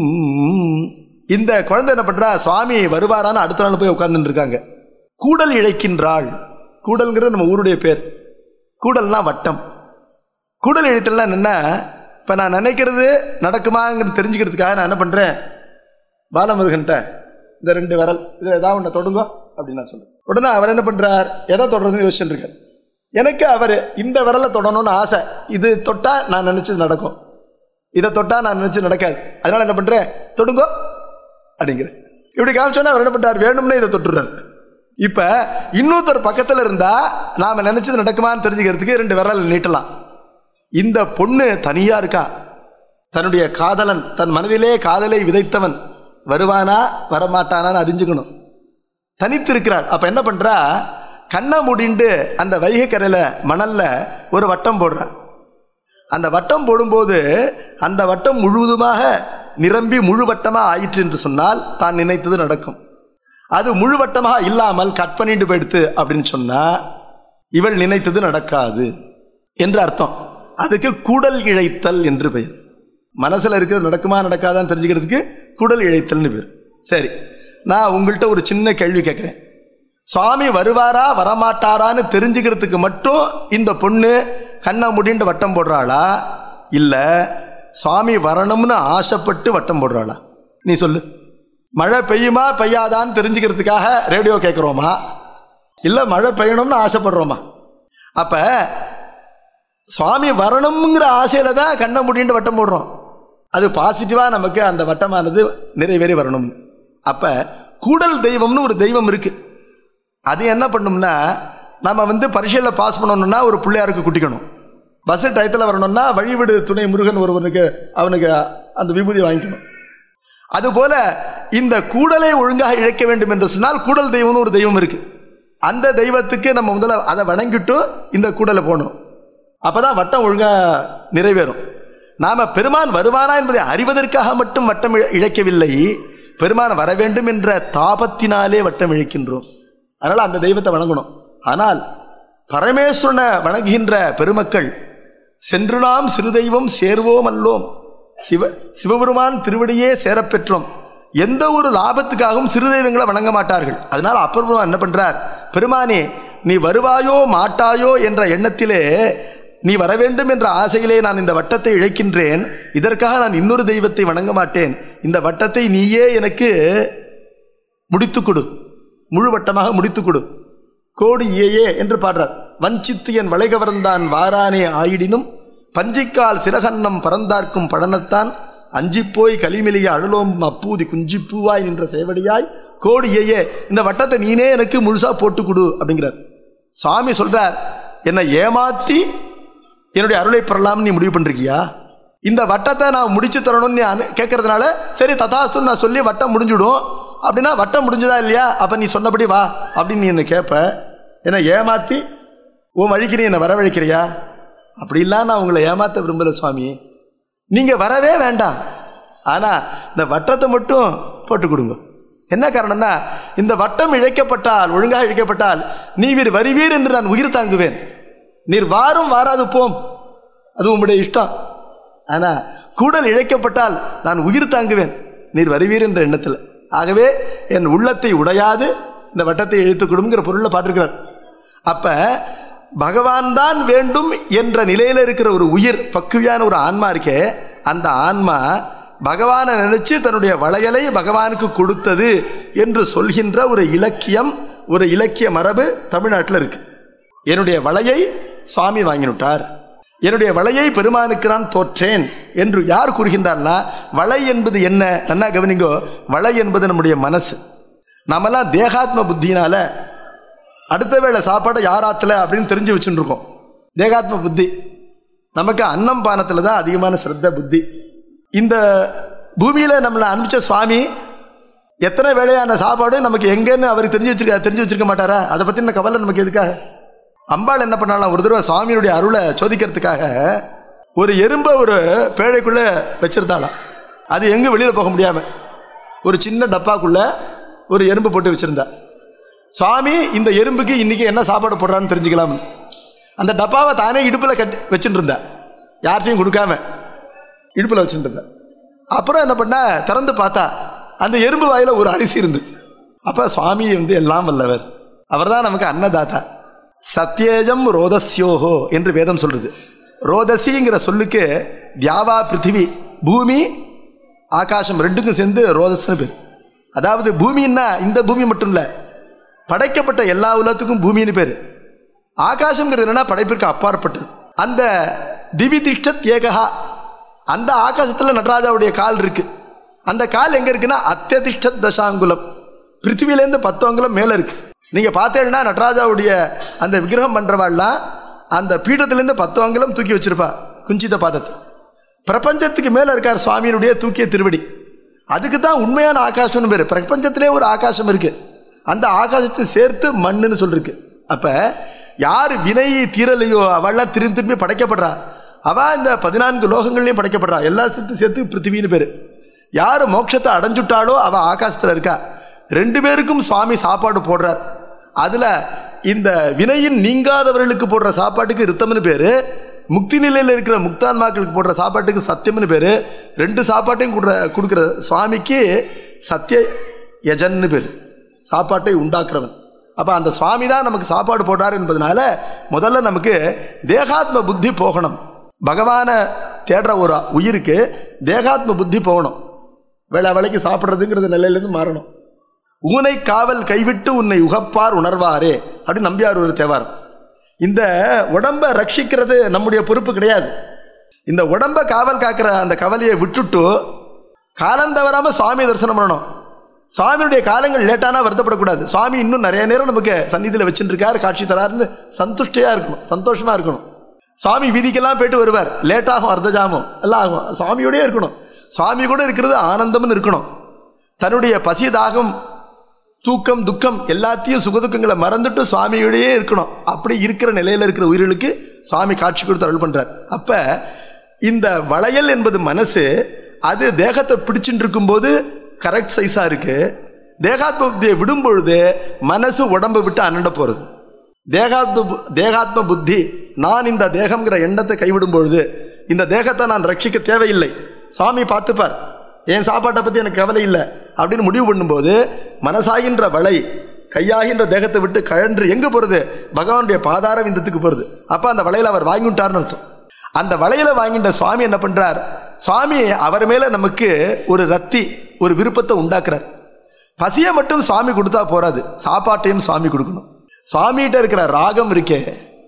இந்த குழந்தை என்ன பண்றா, சுவாமி வருவாரான்னு அடுத்த நாள் போய் உட்கார்ந்துட்டு இருக்காங்க. கூடல் இழைக்கின்றாள். கூடல்ங்கிறது நம்ம ஊருடைய பேர். கூடல்னா வட்டம். கூடல் இழைத்தல்னா என்ன, இப்போ நான் நினைக்கிறது நடக்குமாங்கிறது தெரிஞ்சுக்கிறதுக்காக நான் என்ன பண்ணுறேன், பாலமுருகன்ட்ட இந்த 2 விரல் இதை ஏதாவது ஒன்று தொடுங்க அப்படின்னு நான் சொல்கிறேன். உடனே அவர் என்ன பண்ணுறார், எதை தொடர்றதுன்னு யோசிச்சுட்டு இருக்கார். எனக்கு அவர் இந்த விரலை தொடணும்னு ஆசை, இது தொட்டால் நான் நினச்சது நடக்கும், இதை தொட்டால் நான் நினச்சி நடக்காது, அதனால் என்ன பண்ணுறேன், தொடுங்கோ அப்படிங்கிறேன். இப்படி காமிச்சோன்னா அவர் என்ன பண்ணுறார், வேணும்னே இதை தொட்டுறார். இப்போ இன்னொருத்தர் பக்கத்தில் இருந்தால் நாம் நினச்சது நடக்குமான்னு தெரிஞ்சுக்கிறதுக்கு 2 விரல் நீட்டலாம். இந்த பொண்ணு தனியாக இருக்கா, தன்னுடைய காதலன், தன் மனதிலே காதலை விதைத்தவன் வருவானா வரமாட்டானான்னு அறிஞ்சுக்கணும், தனித்து இருக்கிறார். அப்போ என்ன பண்ணுறா, கண்ணை மூடிண்டு அந்த வைகை கரையில் மணலில் ஒரு வட்டம் போடுறா. அந்த வட்டம் போடும்போது அந்த வட்டம் முழுவதுமாக நிரம்பி முழு வட்டமாக ஆயிற்று என்று சொன்னால் தான் நினைத்தது நடக்கும். அது முழு வட்டமாக இல்லாமல் கட் பண்ணிட்டு போயிடுத்து அப்படின்னு சொன்னால் இவள் நினைத்தது நடக்காது என்று அர்த்தம். அதுக்கு கூடல் இழைத்தல் என்று பெயர். மனசில் இருக்கிறது நடக்குமா நடக்காதான்னு தெரிஞ்சுக்கிறதுக்கு கூடல் இழைத்தல்னு பேர். சரி, நான் உங்கள்கிட்ட ஒரு சின்ன கேள்வி கேட்குறேன். சுவாமி வருவாரா வரமாட்டாரான்னு தெரிஞ்சுக்கிறதுக்கு மட்டும் இந்த பொண்ணு கண்ணை முடிண்டு வட்டம் போடுறாளா, இல்லை சுவாமி வரணும்னு ஆசைப்பட்டு வட்டம் போடுறாளா? நீ சொல்லு. மழை பெய்யுமா பெய்யாதான்னு தெரிஞ்சுக்கிறதுக்காக ரேடியோ கேட்குறோமா, இல்லை மழை பெய்யணும்னு ஆசைப்படுறோமா? அப்போ சுவாமி வரணுங்கிற ஆசையில் தான் கண்ணை முடிண்டு வட்டம் போடுறோம். அது பாசிட்டிவாக நமக்கு அந்த வட்டமானது நிறைவேறி வரணும். அப்போ கூடல் தெய்வம்னு ஒரு தெய்வம் இருக்குது. அது என்ன பண்ணும்னா, நம்ம பரீட்சையில் பாஸ் பண்ணணும்னா ஒரு பிள்ளையாருக்கு குட்டிக்கணும். பஸ் டயத்தில் வரணும்னா வழிவிடு துணை முருகன் ஒருவனுக்கு அவனுக்கு அந்த விபூதி வாங்கிக்கணும். அதுபோல இந்த கூடலை ஒழுங்காக இழைக்க வேண்டும் என்று சொன்னால் கூடல் தெய்வம்னு ஒரு தெய்வம் இருக்கு. அந்த தெய்வத்துக்கு நம்ம முதல்ல அதை வணங்கிட்டு இந்த கூடலை போகணும். அப்பதான் வட்டம் ஒழுங்கா நிறைவேறும். நாம பெருமான் வருவானா என்பதை அறிவதற்காக மட்டும் வட்டம் இழைக்கவில்லை, பெருமான் வர வேண்டும் என்ற தாபத்தினாலே வட்டம் இழைக்கின்றோம். அதனால அந்த தெய்வத்தை வணங்கணும். ஆனால் பரமேஸ்வரனை வணங்குகின்ற பெருமக்கள் சென்று நாம் சிறு தெய்வம் சேர்வோம் அல்லோம், சிவபெருமான் திருவடியே சேரப்பெற்றோம், எந்த ஒரு லாபத்துக்காகவும் சிறு தெய்வங்களை வணங்க மாட்டார்கள். அதனால அப்பெருமான் என்ன பண்றார், பெருமானே நீ வருவாயோ மாட்டாயோ என்ற எண்ணத்திலே, நீ வர வேண்டும் என்ற ஆசையிலே நான் இந்த வட்டத்தை இழைக்கின்றேன், இதற்காக நான் இன்னொரு தெய்வத்தை வணங்க மாட்டேன், இந்த வட்டத்தை நீயே எனக்கு முடித்து கொடு, முழு வட்டமாக முடித்து கொடு, கோடி ஏயே என்று பாடுறார். வஞ்சித்து என் வளைகவர்ந்தான் வாரானே ஆயிடினும் பஞ்சிக்கால் சிறகன்னம் பறந்தார்க்கும் பழனத்தான் அஞ்சிப்போய் கலிமிலிய அழலோம் அப்பூதி குஞ்சிப்பூவாய் நின்ற சேவடியாய் கோடி ஏயே, இந்த வட்டத்தை நீனே எனக்கு முழுசா போட்டு கொடு அப்படிங்கிறார். சுவாமி சொல்றார், என்னை ஏமாத்தி என்னுடைய அருளை பெறலாம் நீ முடிவு பண்றியா, இந்த வட்டத்தை நான் முடிச்சு தரணும்னு கேட்கறதுனால சரி ததாஸ்து நான் சொல்லி வட்டம் முடிஞ்சுடும். அப்படின்னா வட்டம் முடிஞ்சதா இல்லையா, அப்ப நீ சொன்னபடி வா அப்படின்னு நீ என்ன கேட்ப, என்னை ஏமாத்தி உன் வழிக்கு நீ என்னை வரவழைக்கிறியா? அப்படிலாம் நான் உங்களை ஏமாத்த விரும்பல சுவாமி, நீங்க வரவே வேண்டாம், ஆனா இந்த வட்டத்தை மட்டும் போட்டு கொடுங்க. என்ன காரணம்னா, இந்த வட்டம் இழைக்கப்பட்டால், ஒழுங்காக இழைக்கப்பட்டால் நீர் வருவீர் என்று நான் உயிர் தாங்குவேன், நீர் வாரும் வாராது போம் அது உங்களுடைய இஷ்டம், ஆனா கூடல் இழைக்கப்பட்டால் நான் உயிர் தாங்குவேன் நீர் வருவீர் என்ற எண்ணத்தில். ஆகவே என் உள்ளத்தை உடையாது இந்த வட்டத்தை இழைத்து கொடுங்கிற பொருளில் பாட்டிருக்கிறார். அப்ப பகவான் தான் வேண்டும் என்ற நிலையில் இருக்கிற ஒரு உயிர், பக்குவியான ஒரு ஆன்மா இருக்கே, அந்த ஆன்மா பகவானை நினைச்சு தன்னுடைய வளையலை பகவானுக்கு கொடுத்தது என்று சொல்கின்ற ஒரு இலக்கியம், ஒரு இலக்கிய மரபு தமிழ்நாட்டில் இருக்கு. என்னுடைய வளையை சுவாமி வாங்கினுட்டார், என்னுடைய வளையை பெருமானுக்கு நான் தோற்றேன் என்று யார் கூறுகின்றார்னா, வளை என்பது என்ன என்ன கவனிங்கோ, வளை என்பது நம்முடைய மனசு. நாமெல்லாம் தேகாத்ம புத்தியினால அடுத்த வேளை சாப்பாடை யாராத்துல அப்படின்னு தெரிஞ்சு வச்சுட்டு இருக்கோம். தேகாத்ம புத்தி நமக்கு அன்னம் பானத்தில் தான் அதிகமான ஸ்ரத்த புத்தி. இந்த பூமியில நம்மளை அனுப்பிச்ச சுவாமி எத்தனை வேளையான சாப்பாடு நமக்கு எங்கன்னு அவருக்கு தெரிஞ்சு வச்சிருக்க மாட்டாரா? அதை பத்தின கவலை நமக்கு எதுக்காக? அம்பாள் என்ன பண்ணாலும், ஒரு தடவை சுவாமியினுடைய அருளை சோதிக்கிறதுக்காக ஒரு எறும்பை ஒரு பேழைக்குள்ள வச்சிருந்தாலாம். அது எங்க வெளியில போக முடியாம ஒரு சின்ன டப்பாக்குள்ள ஒரு எறும்பு போட்டு வச்சிருந்தா. சுவாமி இந்த எறும்புக்கு இன்னைக்கு என்ன சாப்பாடு போடுறான்னு தெரிஞ்சுக்கலாம், அந்த டப்பாவை தானே இடுப்புல கட்டி வச்சுட்டு இருந்தா, யார்ட்டையும் கொடுக்காம இடுப்புல வச்சுட்டு இருந்தா. அப்புறம் என்ன பண்ண, திறந்து பார்த்தா அந்த எறும்பு வாயில ஒரு அரிசி இருந்து. அப்ப சுவாமி எல்லாம் வல்லவர், அவர் தான் நமக்கு அன்னதாத்தா. சத்யேஜம் ரோதஸ்யோஹோ என்று வேதம் சொல்றது. ரோதசிங்கிற சொல்லுக்கு தியாவா பிருத்திவி, பூமி ஆகாசம் ரெண்டுக்கும் சேர்ந்து ரோதஸ்னு பேர். அதாவது பூமின்னா இந்த பூமி மட்டும் இல்லை, படைக்கப்பட்ட எல்லா உலகத்துக்கும் பூமின்னு பேர். ஆகாசம்ங்கிறது என்னன்னா படைப்பிற்கு அப்பாற்பட்டது. அந்த திவிதிஷ்டத் ஏகஹா, அந்த ஆகாசத்தில் நடராஜாவுடைய கால் இருக்கு. அந்த கால் எங்க இருக்குன்னா அத்தியதிஷ்டத் தசாங்குலம், பிருத்திவிலேருந்து 10 அங்குலம் மேல இருக்கு. நீங்க பார்த்தேன்னா நடராஜாவுடைய அந்த விக்கிரகம் பண்றவாள்லாம் அந்த பீடத்திலேருந்து 10 அங்குலம் தூக்கி வச்சிருப்பா குஞ்சித பாதத்தை. பிரபஞ்சத்துக்கு மேல இருக்கார் சுவாமியினுடைய தூக்கிய திருவடி. அதுக்கு தான் உண்மையான ஆகாசம்னு பேரு. பிரபஞ்சத்திலே ஒரு ஆகாசம் இருக்கு, அந்த ஆகாசத்தை சேர்த்து மண்ணுன்னு சொல்லிருக்கு. அப்ப யார் வினை தீரலையோ அவள்லாம் திரும்பி திரும்பி படைக்கப்படுறா, அவ இந்த 14 லோகங்கள்லையும் படைக்கப்படுறா, எல்லா சேர்த்து பிருத்திவின்னு பேரு. யார் மோட்சத்தை அடைஞ்சுட்டாலோ அவ ஆகாசத்துல இருக்கா. 2 பேருக்கும் சுவாமி சாப்பாடு போடுறார். அதுல இந்த வினையின் நீங்காதவர்களுக்கு போடுற சாப்பாட்டுக்கு ரித்தம்னு பேரு, முக்தி நிலையில் இருக்கிற முக்தான்மாக்களுக்கு போடுற சாப்பாட்டுக்கு சத்தியம்னு பேரு. 2 சாப்பாட்டையும் கொடுக்குற சுவாமிக்கு சத்திய யஜன்னு பேரு, சாப்பாட்டை உண்டாக்குறவன். அப்ப அந்த சுவாமி தான் நமக்கு சாப்பாடு போடுறார் என்பதனால முதல்ல நமக்கு தேகாத்ம புத்தி போகணும். பகவானை தேடுற ஒரு உயிருக்கு தேகாத்ம புத்தி போகணும். வேளைக்கு சாப்பிட்றதுங்கிறது நிலையிலேருந்து மாறணும். ஊனை காவல் கைவிட்டு உன்னை உகப்பார் உணர்வாரே அப்படின்னு நம்பியார் ஒரு தேவாரம். இந்த உடம்பை ரட்சிக்கிறது நம்முடைய பொறுப்பு கிடையாது. இந்த உடம்பை காவல் காக்கிற அந்த கவலையை விட்டுட்டு காலம் தவறாம சுவாமி தரிசனம் பண்ணணும். சுவாமியுடைய காலங்கள் லேட்டானா வருத்தப்படக்கூடாது. சுவாமி இன்னும் நிறைய நேரம் நமக்கு சந்நிதியில் வச்சுட்டு இருக்காரு, காட்சி தராருன்னு சந்துஷ்டியா இருக்கணும், சந்தோஷமா இருக்கணும். சுவாமி வீதிக்கெல்லாம் போயிட்டு வருவார், லேட்டாகும், அர்த்தஜாமம் எல்லாம் ஆகும். சுவாமியோடய இருக்கணும். சுவாமி கூட இருக்கிறது ஆனந்தம்னு இருக்கணும். தன்னுடைய பசி தாகம் தூக்கம் துக்கம் எல்லாத்தையும் சுகதுக்கங்களை மறந்துட்டு சுவாமியோடையே இருக்கணும். அப்படி இருக்கிற நிலையில் இருக்கிற உயிர்களுக்கு சுவாமி காட்சி கொடுத்து அருள் பண்றார். அப்ப இந்த வளையல் என்பது மனசு, அது தேகத்தை பிடிச்சிட்டு இருக்கும்போது கரெக்ட் சைஸா இருக்கு. தேகாத்ம புத்தியை விடும் பொழுது மனசு உடம்பை விட்டு அண்ணண்ட போறது. தேகாத்ம புத்தி நான் இந்த தேகம்ங்கிற எண்ணத்தை கைவிடும் பொழுது இந்த தேகத்தை நான் ரட்சிக்க தேவையில்லை, சுவாமி பார்த்துப்பார், என் சாப்பாட்டை பற்றி எனக்கு கவலை இல்லை அப்படின்னு முடிவு பண்ணும்போது மனசாகின்ற வளை கையாகின்ற தேகத்தை விட்டு கழன்று எங்கே போகிறது? பகவானுடைய பாதார விந்தத்துக்கு போகிறது. அப்போ அந்த வளையலை அவர் வாங்கிட்டார்னு அர்த்தம். அந்த வளையலை வாங்கின்ற சுவாமி என்ன பண்ணுறார்? சுவாமி அவர் மேலே நமக்கு ஒரு ரத்தி, ஒரு விருப்பத்தை உண்டாக்குறார். பசியை மட்டும் சுவாமி கொடுத்தா போறாது, சாப்பாட்டையும் சுவாமி கொடுக்கணும். சுவாமிகிட்ட இருக்கிற ராகம் இருக்கே,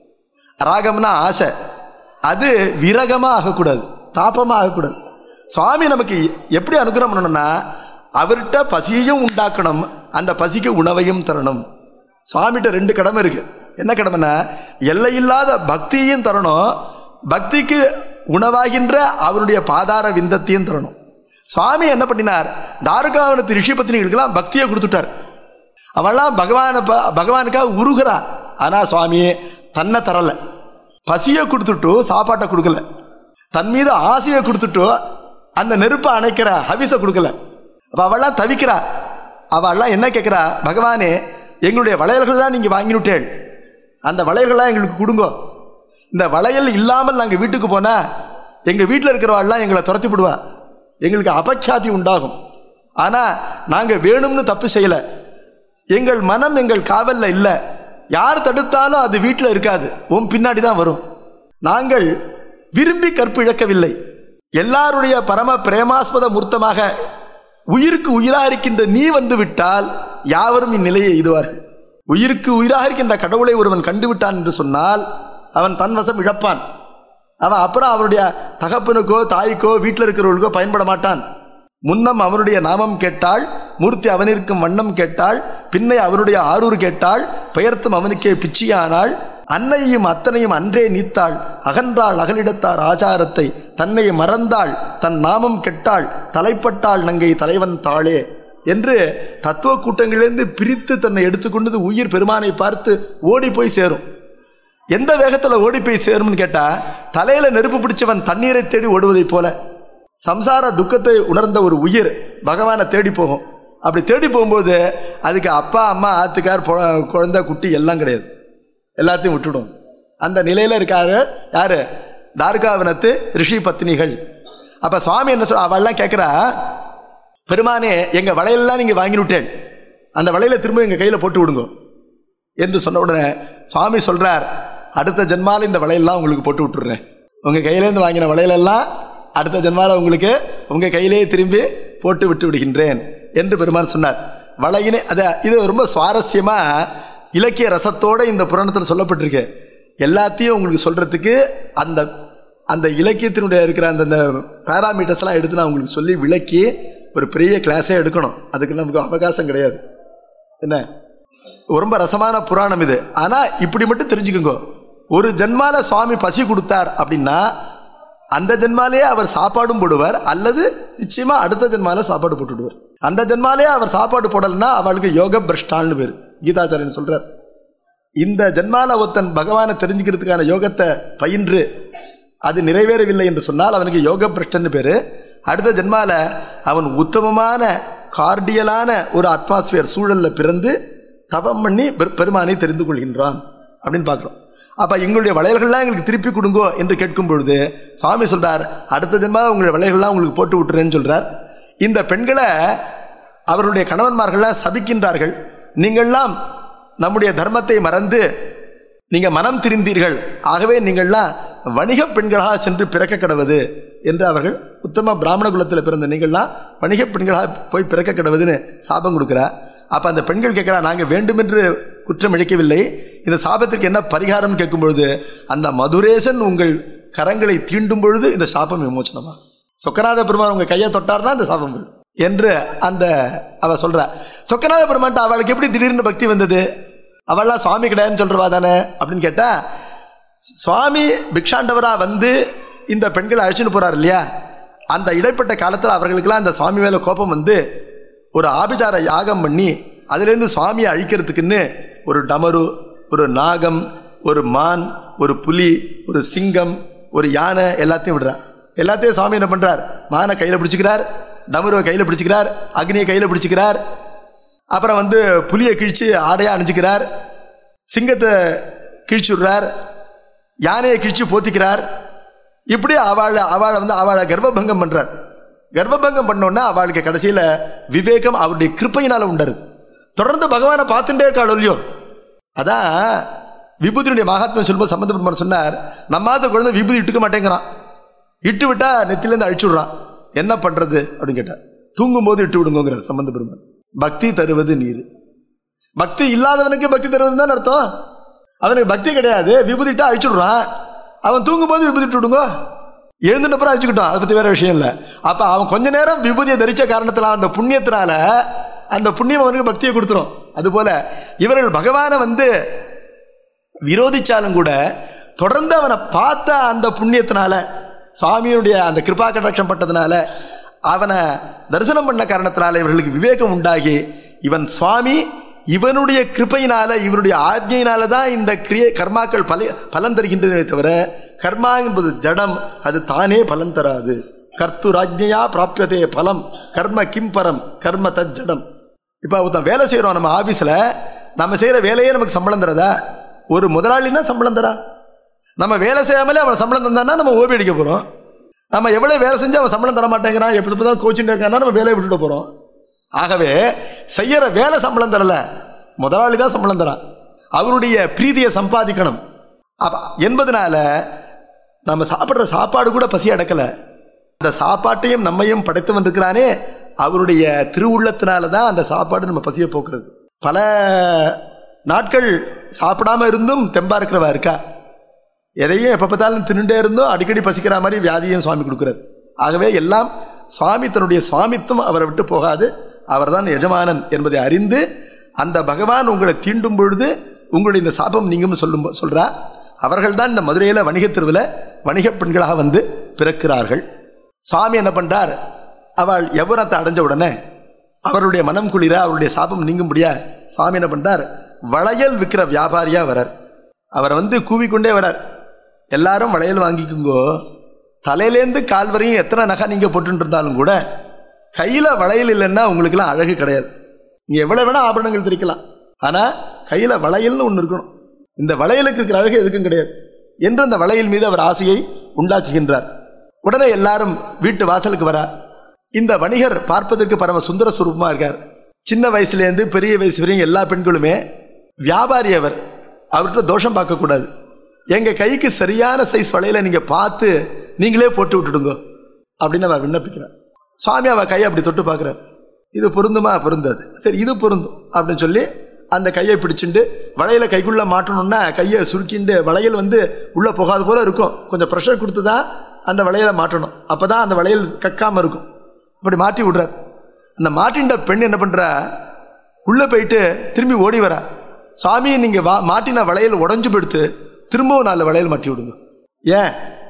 ராகம்னா ஆசை, அது விரகமாக ஆகக்கூடாது, தாபமாக ஆகக்கூடாது. சுவாமி நமக்கு எப்படி அனுகிரகம் பண்ணணும்னா அவர்கிட்ட பசியையும் உண்டாக்கணும், அந்த பசிக்கு உணவையும் தரணும். சுவாமிகிட்ட 2 கடமை இருக்கு. என்ன கடமைன்னா எல்லையில்லாத பக்தியையும் தரணும், பக்திக்கு உணவாகின்ற அவருடைய பாதார விந்தத்தையும் தரணும். சுவாமி என்ன பண்ணினார்? தாருகாவனத்து ரிஷி பத்னிகளுக்கெல்லாம் பக்தியை கொடுத்துட்டார். அவெல்லாம் பகவானுக்காக உருகிறா. ஆனால் சுவாமி தன்னை தரலை, பசியை கொடுத்துட்டு சாப்பாட்டை கொடுக்கல, தன் மீது ஆசையை கொடுத்துட்டு அந்த நெருப்பை அணைக்கிற ஹவிசை கொடுக்கல. அப்போ அவெல்லாம் தவிக்கிறா. அவெல்லாம் என்ன கேட்குறா? பகவானே, எங்களுடைய வளையல்கள்லாம் நீங்கள் வாங்கிவிட்டேன், அந்த வளையல்கள்லாம் எங்களுக்கு கொடுங்கோ. இந்த வளையல் இல்லாமல் நாங்கள் வீட்டுக்கு போனால் எங்கள் வீட்டில் இருக்கிறவாள்லாம் எங்களை துரத்தி விடுவா, எங்களுக்கு அபச்சாதி உண்டாகும். ஆனால் நாங்கள் வேணும்னு தப்பு செய்யலை, எங்கள் மனம் எங்கள் காவலில் இல்லை, யார் தடுத்தாலும் அது வீட்டில் இருக்காது, உன் பின்னாடி தான் வரும். நாங்கள் விரும்பி கற்பு இழக்கவில்லை, எல்லாருடைய பரம பிரேமாஸ்பத மூர்த்தமாக உயிருக்கு உயிராக இருக்கின்ற நீ வந்து விட்டால் யாவரும் இந்நிலையை எய்துவார்கள். உயிருக்கு உயிராக இருக்கின்ற கடவுளை ஒருவன் கண்டுவிட்டான் என்று சொன்னால் அவன் தன் வசம் இழப்பான். அவன் அப்புறம் அவனுடைய தகப்பனுக்கோ தாய்க்கோ வீட்டில் இருக்கிறவர்களுக்கோ பயன்பட மாட்டான். முன்னம் அவனுடைய நாமம் கேட்டாள், மூர்த்தி அவனிருக்கும் வண்ணம் கேட்டாள், பின்னை அவனுடைய ஆரூர் கேட்டாள், பெயர்த்தும் அவனுக்கே பிச்சியானாள், அன்னையும் அத்தனையும் அன்றே நீத்தாள், அகன்றாள் அகலிடத்தார் ஆச்சாரத்தை, தன்னை மறந்தாள், தன் நாமம் கெட்டாள், தலைப்பட்டாள் நங்கை தலைவன் தாளே என்று தத்துவ கூட்டங்களிலிருந்து பிரித்து தன்னை எடுத்துக்கொண்டது உயிர் பெருமானை பார்த்து ஓடி போய் சேரும். எந்த வேகத்தில் ஓடி போய் சேரும்னு கேட்டால், தலையில நெருப்பு பிடிச்சவன் தண்ணீரை தேடி ஓடுவதை போல சம்சார துக்கத்தை உணர்ந்த ஒரு உயிர் பகவானை தேடி போகும். அப்படி தேடி போகும்போது அதுக்கு அப்பா அம்மா ஆத்துக்கார் குழந்தை குட்டி எல்லாம் கிடையாது, எல்லாத்தையும் விட்டுடும். அந்த நிலையில் இருக்காரு யாரு? தாருகாவனத்து ரிஷி பத்னிகள். அப்போ சுவாமி என்ன சொல்ல, அவள்லாம் கேட்குறா, பெருமானே எங்கள் வளையலெல்லாம் நீங்கள் வாங்கி விட்டேன், அந்த வளையலை திரும்ப எங்கள் கையில் போட்டு விடுங்க என்று சொன்ன உடனே சுவாமி சொல்கிறார், அடுத்த ஜென்மாவில் இந்த வளையல்லாம் உங்களுக்கு போட்டு விட்டுடுறேன், உங்கள் கையிலேருந்து வாங்கின வளையலெல்லாம் அடுத்த ஜென்மாவில் உங்களுக்கு உங்கள் கையிலேயே திரும்பி போட்டு விட்டு விடுகின்றேன் என்று பெருமான் சொன்னார். வளையினே இது ரொம்ப சுவாரஸ்யமாக இலக்கிய ரசத்தோடு இந்த புராணத்தில் சொல்லப்பட்டிருக்கு. எல்லாத்தையும் உங்களுக்கு சொல்கிறதுக்கு அந்த அந்த இலக்கியத்தினுடைய இருக்கிற அந்த பேராமீட்டர்ஸ்லாம் எடுத்து நான் உங்களுக்கு சொல்லி விளக்கி ஒரு பெரிய கிளாஸே எடுக்கணும். அதுக்கு நமக்கு அவகாசம் கிடையாது. என்ன ரொம்ப ரசமான புராணம் இது. ஆனால் இப்படி மட்டும் தெரிஞ்சுக்கோங்க, ஒரு ஜென்மால சுவாமி பசி கொடுத்தார் அப்படின்னா அந்த ஜென்மாலேயே அவர் சாப்பாடும் போடுவார், அல்லது நிச்சயமா அடுத்த ஜென்மால சாப்பாடு போட்டுடுவார். அந்த ஜென்மாலேயே அவர் சாப்பாடு போடலைன்னா அவளுக்கு யோக பிரஷ்டான்னு பேர். கீதாச்சாரியன் சொல்றார், இந்த ஜென்மால ஒருத்தன் பகவானை தெரிஞ்சுக்கிறதுக்கான யோகத்தை பயின்று அது நிறைவேறவில்லை என்று சொன்னால் அவனுக்கு யோக பிரஷ்டன்னு பேரு. அடுத்த ஜென்மால அவன் உத்தமமான கார்டியலான ஒரு அட்மாஸ்பியர் சூழல்ல பிறந்து தபம் பண்ணி பெருமானை தெரிந்து கொள்கின்றான் அப்படின்னு பார்க்குறோம். அப்போ எங்களுடைய வளையல்கள்லாம் எங்களுக்கு திருப்பி கொடுங்கோ என்று கேட்கும் பொழுது சுவாமி சொல்றார், அடுத்த ஜென்மா உங்களுடைய வளையல்கள்லாம் உங்களுக்கு போட்டு விட்டுறேன்னு சொல்றார். இந்த பெண்களை அவருடைய கணவன்மார்கள்லாம் சபிக்கின்றார்கள், நீங்கள்லாம் நம்முடைய தர்மத்தை மறந்து நீங்கள் மனம் திரிந்தீர்கள், ஆகவே நீங்கள்லாம் வணிக பெண்களாக சென்று பிறக்க கிடவது என்று அவர்கள், உத்தம பிராமண குலத்தில் பிறந்த நீங்கள்லாம் வணிக பெண்களாக போய் பிறக்க கிடவதுன்னு சாபம் கொடுக்குறா. அப்போ அந்த பெண்கள் கேட்குறா, நாங்கள் வேண்டுமென்று குற்றம் இழைக்கவில்லை, இந்த சாபத்திற்கு என்ன பரிகாரம் கேட்கும் பொழுது, அந்த மதுரேசன் உங்கள் கரங்களை தீண்டும் பொழுது இந்த சாபம் விமோச்சனமா, சொக்கநாத பெருமான் உங்கள் கையை தொட்டார்னா இந்த சாபம் என்று அந்த அவ சொல்றா. சொக்கநாத பெருமான்ட்டு அவளுக்கு எப்படி திடீர்னு பக்தி வந்தது? அவள்லாம் சுவாமி கிடையாதுன்னு சொல்றவா தானே அப்படின்னு கேட்டா, சுவாமி பிக்ஷாண்டவரா வந்து இந்த பெண்களை அழைச்சிட்டு போறார் இல்லையா, அந்த இடைப்பட்ட காலத்தில் அவர்களுக்கெல்லாம் இந்த சுவாமி மேலே கோபம் வந்து ஒரு ஆபிசார யாகம் பண்ணி அதுலேருந்து சுவாமியை அழிக்கிறதுக்குன்னு ஒரு டமரு, ஒரு நாகம், ஒரு மான், ஒரு புலி, ஒரு சிங்கம், ஒரு யானை எல்லாத்தையும் விடுறார். எல்லாத்தையும் சுவாமி என்ன பண்ணுறார், மானை கையில் பிடிச்சிக்கிறார், டமருவை கையில் பிடிச்சிக்கிறார், அக்னியை கையில் பிடிச்சிக்கிறார், அப்புறம் வந்து புலியை கிழிச்சு ஆடையாக அணிஞ்சிக்கிறார், சிங்கத்தை கிழிச்சு விடுறார், யானையை கிழிச்சு போத்திக்கிறார். இப்படி அவளை கர்ப்பபங்கம் பண்ணுறார். கர்ப்பபங்கம் பண்ணோன்னா அவளுக்கு கடைசியில் விவேகம் அவருடைய கிருப்பையினால் உண்டாரு. தொடர்ந்து பகவானை பார்த்துட்டே இருக்காள் இல்லையோ. அதான் விபூதியுடைய மகாத்மியம் சொல்லும்போது சம்பந்த பெருமான் சொன்னார், நம்மாத குழந்தை விபூதி இட்டுக்க மாட்டேங்கிறான், இட்டு விட்டா நெத்திலேருந்து அழிச்சு விடுறான், என்ன பண்ணுறது அப்படின்னு கேட்டார். தூங்கும்போது இட்டு விடுங்கிறார் சம்பந்த பெருமான். பக்தி தருவது நீர். பக்தி இல்லாதவனுக்கு பக்தி தருவதுன்னு தான் அர்த்தம். அவனுக்கு பக்தி கிடையாது, விபூதிட்டா அழிச்சு விடுறான். அவன் தூங்கும்போது விபூதிட்டு விடுங்க, எழுந்துட்டு அப்புறம் அழிச்சுக்கிட்டான், அதை பற்றி வேற விஷயம் இல்லை. அப்போ அவன் கொஞ்ச நேரம் விபூதியை தரித்த காரணத்தினால அந்த புண்ணியத்தினால அந்த புண்ணியம் அவனுக்கு பக்தியை கொடுத்துரும். அதுபோல இவர்கள் பகவானை வந்து விரோதிச்சாலும் கூட தொடர்ந்து அவனை பார்த்த அந்த புண்ணியத்தினால, சுவாமியுடைய அந்த கிருபா கடாட்சம் பட்டதுனால, அவனை தரிசனம் பண்ண காரணத்தினால இவர்களுக்கு விவேகம் உண்டாகி இவன் சுவாமி, இவனுடைய கிருப்பையினால இவனுடைய ஆஜ்ஞையினால தான் இந்த கர்மாக்கள் பலன் தருகின்றதே தவிர கர்மா என்பது ஜடம், அது தானே பலன் தராது. கர்த்து ராஜ்ஞையா பிராப்யதே பலம் கர்ம கிம்பரம் கர்ம தஜ்ஜடம். இப்போ ஒருத்தன் வேலை செய்கிறோம் நம்ம ஆஃபீஸில், நம்ம செய்கிற வேலையே நமக்கு சம்பளம் தரதா? ஒரு முதலாளின்னா சம்பளம் தரா? நம்ம வேலை செய்யாமலே அவன் சம்பளம் தந்தான்னா நம்ம ஓபி அடிக்க போகிறோம். நம்ம எவ்வளோ வேலை செஞ்சு அவன் சம்பளம் தர மாட்டேங்கிறான், எப்படி தான் கோச்சிங் இருக்கான்னா நம்ம வேலையை விட்டுட்டு போகிறோம். ஆகவே செய்யற வேலை சம்பளம் தரல, முதலாளி தான் சம்பளம் தரான். அவருடைய பிரீதியை சம்பாதிக்கணும் என்பதனால நம்ம சாப்பிட்ற சாப்பாடு கூட பசி அடக்கலை. அந்த சாப்பாட்டையும் நம்மையும் படைத்தவன் இருக்கிறானே, அவருடைய திருவுள்ளத்தினால தான் அந்த சாப்பாடு நம்ம பசியை போக்குறது. பல நாட்கள் சாப்பிடாம இருந்தும் தெம்பா இருக்கிறவா இருக்கா? எதையும் எப்போ பார்த்தாலும் தின்னுட்டே இருந்தும் அடிக்கடி பசிக்கிற மாதிரி வியாதியும் சுவாமி கொடுக்குறாரு. ஆகவே எல்லாம் சுவாமி தன்னுடைய சுவாமித்துவம் அவரை விட்டு போகாது. அவர் தான் எஜமானன் என்பதை அறிந்து அந்த பகவான் உங்களை தீண்டும் பொழுது உங்களுடைய இந்த சாபம் நீங்கும் சொல்றா. அவர்கள் தான் இந்த மதுரையில் வணிக தெருவில் வணிக பெண்களாக வந்து பிறக்கிறார்கள். சுவாமி என்ன பண்றார், அவள் யௌவனத்தை அடைஞ்ச உடனே அவருடைய மனம் குளிர அவருடைய சாபம் நீங்கும்படியா சுவாமி என்ன பண்றார், வளையல் விற்கிற வியாபாரியா வரார். அவரை வந்து கூவிக்கொண்டே வரார், எல்லாரும் வளையல் வாங்கிக்குங்கோ, தலையிலேருந்து கால் வரையும் எத்தனை நகை நீங்க போட்டு இருந்தாலும் கூட கையில வளையல் இல்லைன்னா உங்களுக்குலாம் அழகு கிடையாது. நீங்க எவ்வளவு வேணா ஆபரணங்கள் தெரிக்கலாம், ஆனா கையில வளையல்னு ஒன்று இருக்கணும். இந்த வளையலுக்கு இருக்கிற அழகு எதுக்கும் கிடையாது என்று அந்த வளையல் மீது அவர் ஆசையை உண்டாக்குகின்றார். உடனே எல்லாரும் வீட்டு வாசலுக்கு வரார். இந்த வணிகர் பார்ப்பதற்கு பரம சுந்தர சுரூபமா இருக்கார். சின்ன வயசுலேருந்து பெரிய வயசு வரையும் எல்லா பெண்களுமே வியாபாரி அவர், அவர்கிட்ட தோஷம் பார்க்கக்கூடாது. எங்கள் கைக்கு சரியான சைஸ் வளையலை நீங்கள் பார்த்து நீங்களே போட்டு விட்டுடுங்க அப்படின்னு அவள் விண்ணப்பிக்கிறார். சுவாமி அவள் கையை அப்படி தொட்டு பார்க்குறார், இது பொருந்துமா? பொருந்தாது. சரி இது பொருந்தும் அப்படின்னு சொல்லி அந்த கையை பிடிச்சிட்டு வளையலை கைக்குள்ளே மாட்டணும்னா கையை சுருக்கிண்டு வளையல் வந்து உள்ளே போகாது போல இருக்கும். கொஞ்சம் ப்ரெஷர் கொடுத்து தான் அந்த வளையலை மாட்டணும், அப்போ தான் அந்த வளையல் கக்காமல் இருக்கும். அப்படி மாட்டி விடுறார். அந்த மாட்டின்ற பெண் என்ன பண்ணுறா, உள்ளே போயிட்டு திரும்பி ஓடி வரா. சாமி நீங்கள் மாட்டின வளையல் உடஞ்சி போயிடுத்து, திரும்பவும் 4 வளையல் மாட்டி விடுங்க. ஏன்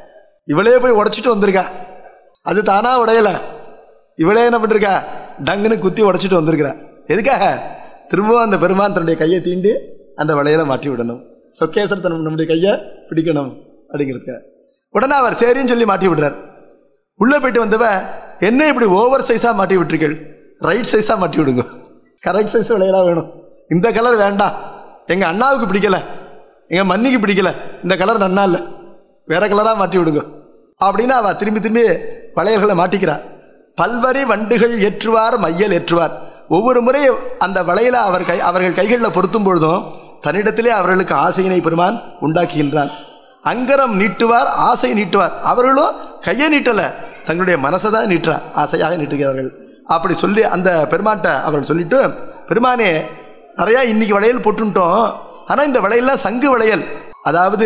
இவளே போய் உடச்சிட்டு வந்திருக்கா, அது தானா உடையலை, இவளே என்ன பண்ணிருக்கா, டங்குன்னு குத்தி உடச்சிட்டு வந்திருக்கிறா. எதுக்காக? திரும்பவும் அந்த பெருமான் தன்னுடைய கையை தீண்டு அந்த வளையலை மாட்டி விடணும், சொக்கேசர் நம்முடைய கையை பிடிக்கணும் அப்படிங்கிறதுக்காக. உடனே அவர் சரின்னு சொல்லி மாட்டி விடுறார். உள்ளே போயிட்டு வந்தவ, என்ன இப்படி ஓவர் சைஸாக மாட்டி விட்டுருக்கள், ரைட் சைஸாக மாட்டி விடுங்க, கரெக்ட் சைஸ் வளையலாக வேணும், இந்த கலர் வேண்டாம், எங்கள் அண்ணாவுக்கு பிடிக்கல, எங்கள் மன்னிக்கு பிடிக்கல, இந்த கலர் நன்னா இல்லை, வேற கலராக மாட்டி விடுங்க அப்படின்னு அவள் திரும்பி திரும்பி வளையல்களை மாட்டிக்கிறார். பல்வரி வண்டுகள் ஏற்றுவார் மையல் ஏற்றுவார். ஒவ்வொரு முறை அந்த வளையலை அவர்கள் கைகளில் பொருத்தும் பொழுதும் தன்னிடத்திலே அவர்களுக்கு ஆசையினை பெருமான் உண்டாக்குகின்றான். அங்கரம் நீட்டுவார் ஆசை நீட்டுவார். அவர்களும் கையை நீட்டலை, தங்களுடைய மனசை தான் நீட்டுறா, ஆசையாக நீட்டுகிறார்கள். அப்படி சொல்லி அந்த பெருமான்கிட்ட அவர்கள் சொல்லிட்டு, பெருமானே நிறையா இன்னைக்கு வளையல் போட்டுட்டோம், ஆனால் இந்த வளையல்லாம் சங்கு வளையல், அதாவது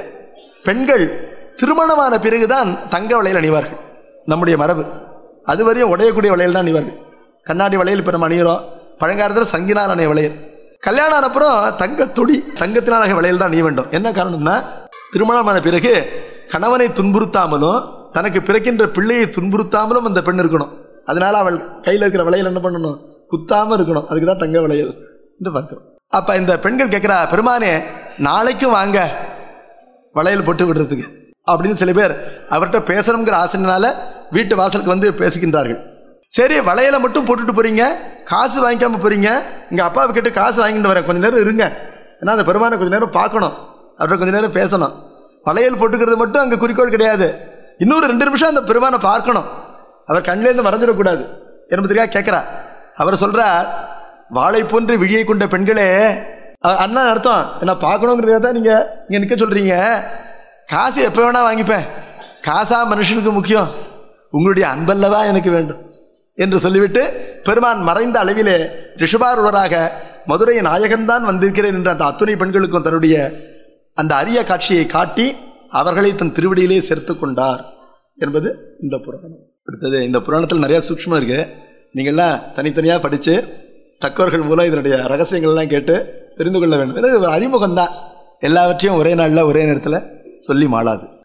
பெண்கள் திருமணமான பிறகுதான் தங்க வளையல் அணிவார்கள், நம்முடைய மரபு. அதுவரையும் உடையக்கூடிய வளையல் தான் அணிவார்கள். கண்ணாடி வளையல் இப்போ நம்ம அணிகிறோம், பழங்காலத்தில் சங்கினால் அணைய வளையல். கல்யாணம் அப்புறம் தங்க தொடி, தங்கத்தினால் வளையல் தான் அணிய வேண்டும். என்ன காரணம்னா திருமணமான பிறகு கணவனை துன்புறுத்தாமலும் தனக்கு பிறக்கின்ற பிள்ளையை துன்புறுத்தாமலும் அந்த பெண் இருக்கணும். அதனால அவள் கையில் இருக்கிற வளையல் என்ன பண்ணணும்? குத்தாம இருக்கணும். அதுக்கு தான் தங்க வளையல் என்று பார்க்கிறோம். அப்ப இந்த பெண்கள் கேட்கிறா, பெருமானே நாளைக்கும் வாங்க வளையல் போட்டு விடுறதுக்கு அப்படின்னு சில பேர் அவர்கிட்ட பேசணுங்கிற ஆசைனால வீட்டு வாசலுக்கு வந்து பேசிக்கின்றார்கள். சரி, வளையலை மட்டும் போட்டுட்டு போறீங்க, காசு வாங்கிக்காம போறீங்க. எங்க அப்பாவை கேட்டு காசு வாங்கிட்டு வரேன், கொஞ்ச நேரம் இருங்க, ஏன்னா அந்த பெருமானை கொஞ்ச நேரம் பார்க்கணும், அவர்கிட்ட கொஞ்ச நேரம் பேசணும். வளையல் போட்டுக்கிறது மட்டும் அங்கே குறிக்கோள் கிடையாது, இன்னொரு 2 நிமிஷம் அந்த பெருமானை பார்க்கணும், அவர் கண்ணிலேருந்து மறைஞ்சிடக்கூடாது என்பதற்காக கேட்கிறா. அவர் சொல்றார், வாளை போன்று விழியை கொண்ட பெண்களே, அண்ணா அர்த்தம் என்ன பார்க்கணுங்கிறதுக்காக தான் நீங்க இங்க நிற்க சொல்றீங்க. காசு எப்போ வேணா வாங்கிப்பேன், காசா மனுஷனுக்கு முக்கியம், உங்களுடைய அன்பல்லவா எனக்கு வேண்டும் என்று சொல்லிவிட்டு பெருமான் மறைந்த அளவிலே ரிஷபாரூடராக மதுரை நாயகன்தான் வந்திருக்கிறேன் என்ற அந்த அத்துணை பெண்களுக்கும் தன்னுடைய அந்த அரிய காட்சியை காட்டி அவர்களை தன் திருவடியிலே சேர்த்து கொண்டார் என்பது இந்த புராணம். அடுத்தது, இந்த புராணத்தில் நிறைய சூக்ஷ்மம் இருக்கு. நீங்கள்லாம் தனித்தனியாக படித்து தக்கவர்கள் மூலம் இதனுடைய ரகசியங்கள்லாம் கேட்டு தெரிந்து கொள்ள வேண்டும். இது ஒரு அறிமுகம்தான், எல்லாவற்றையும் ஒரே நாளில் ஒரே நேரத்தில் சொல்லி மாளாது.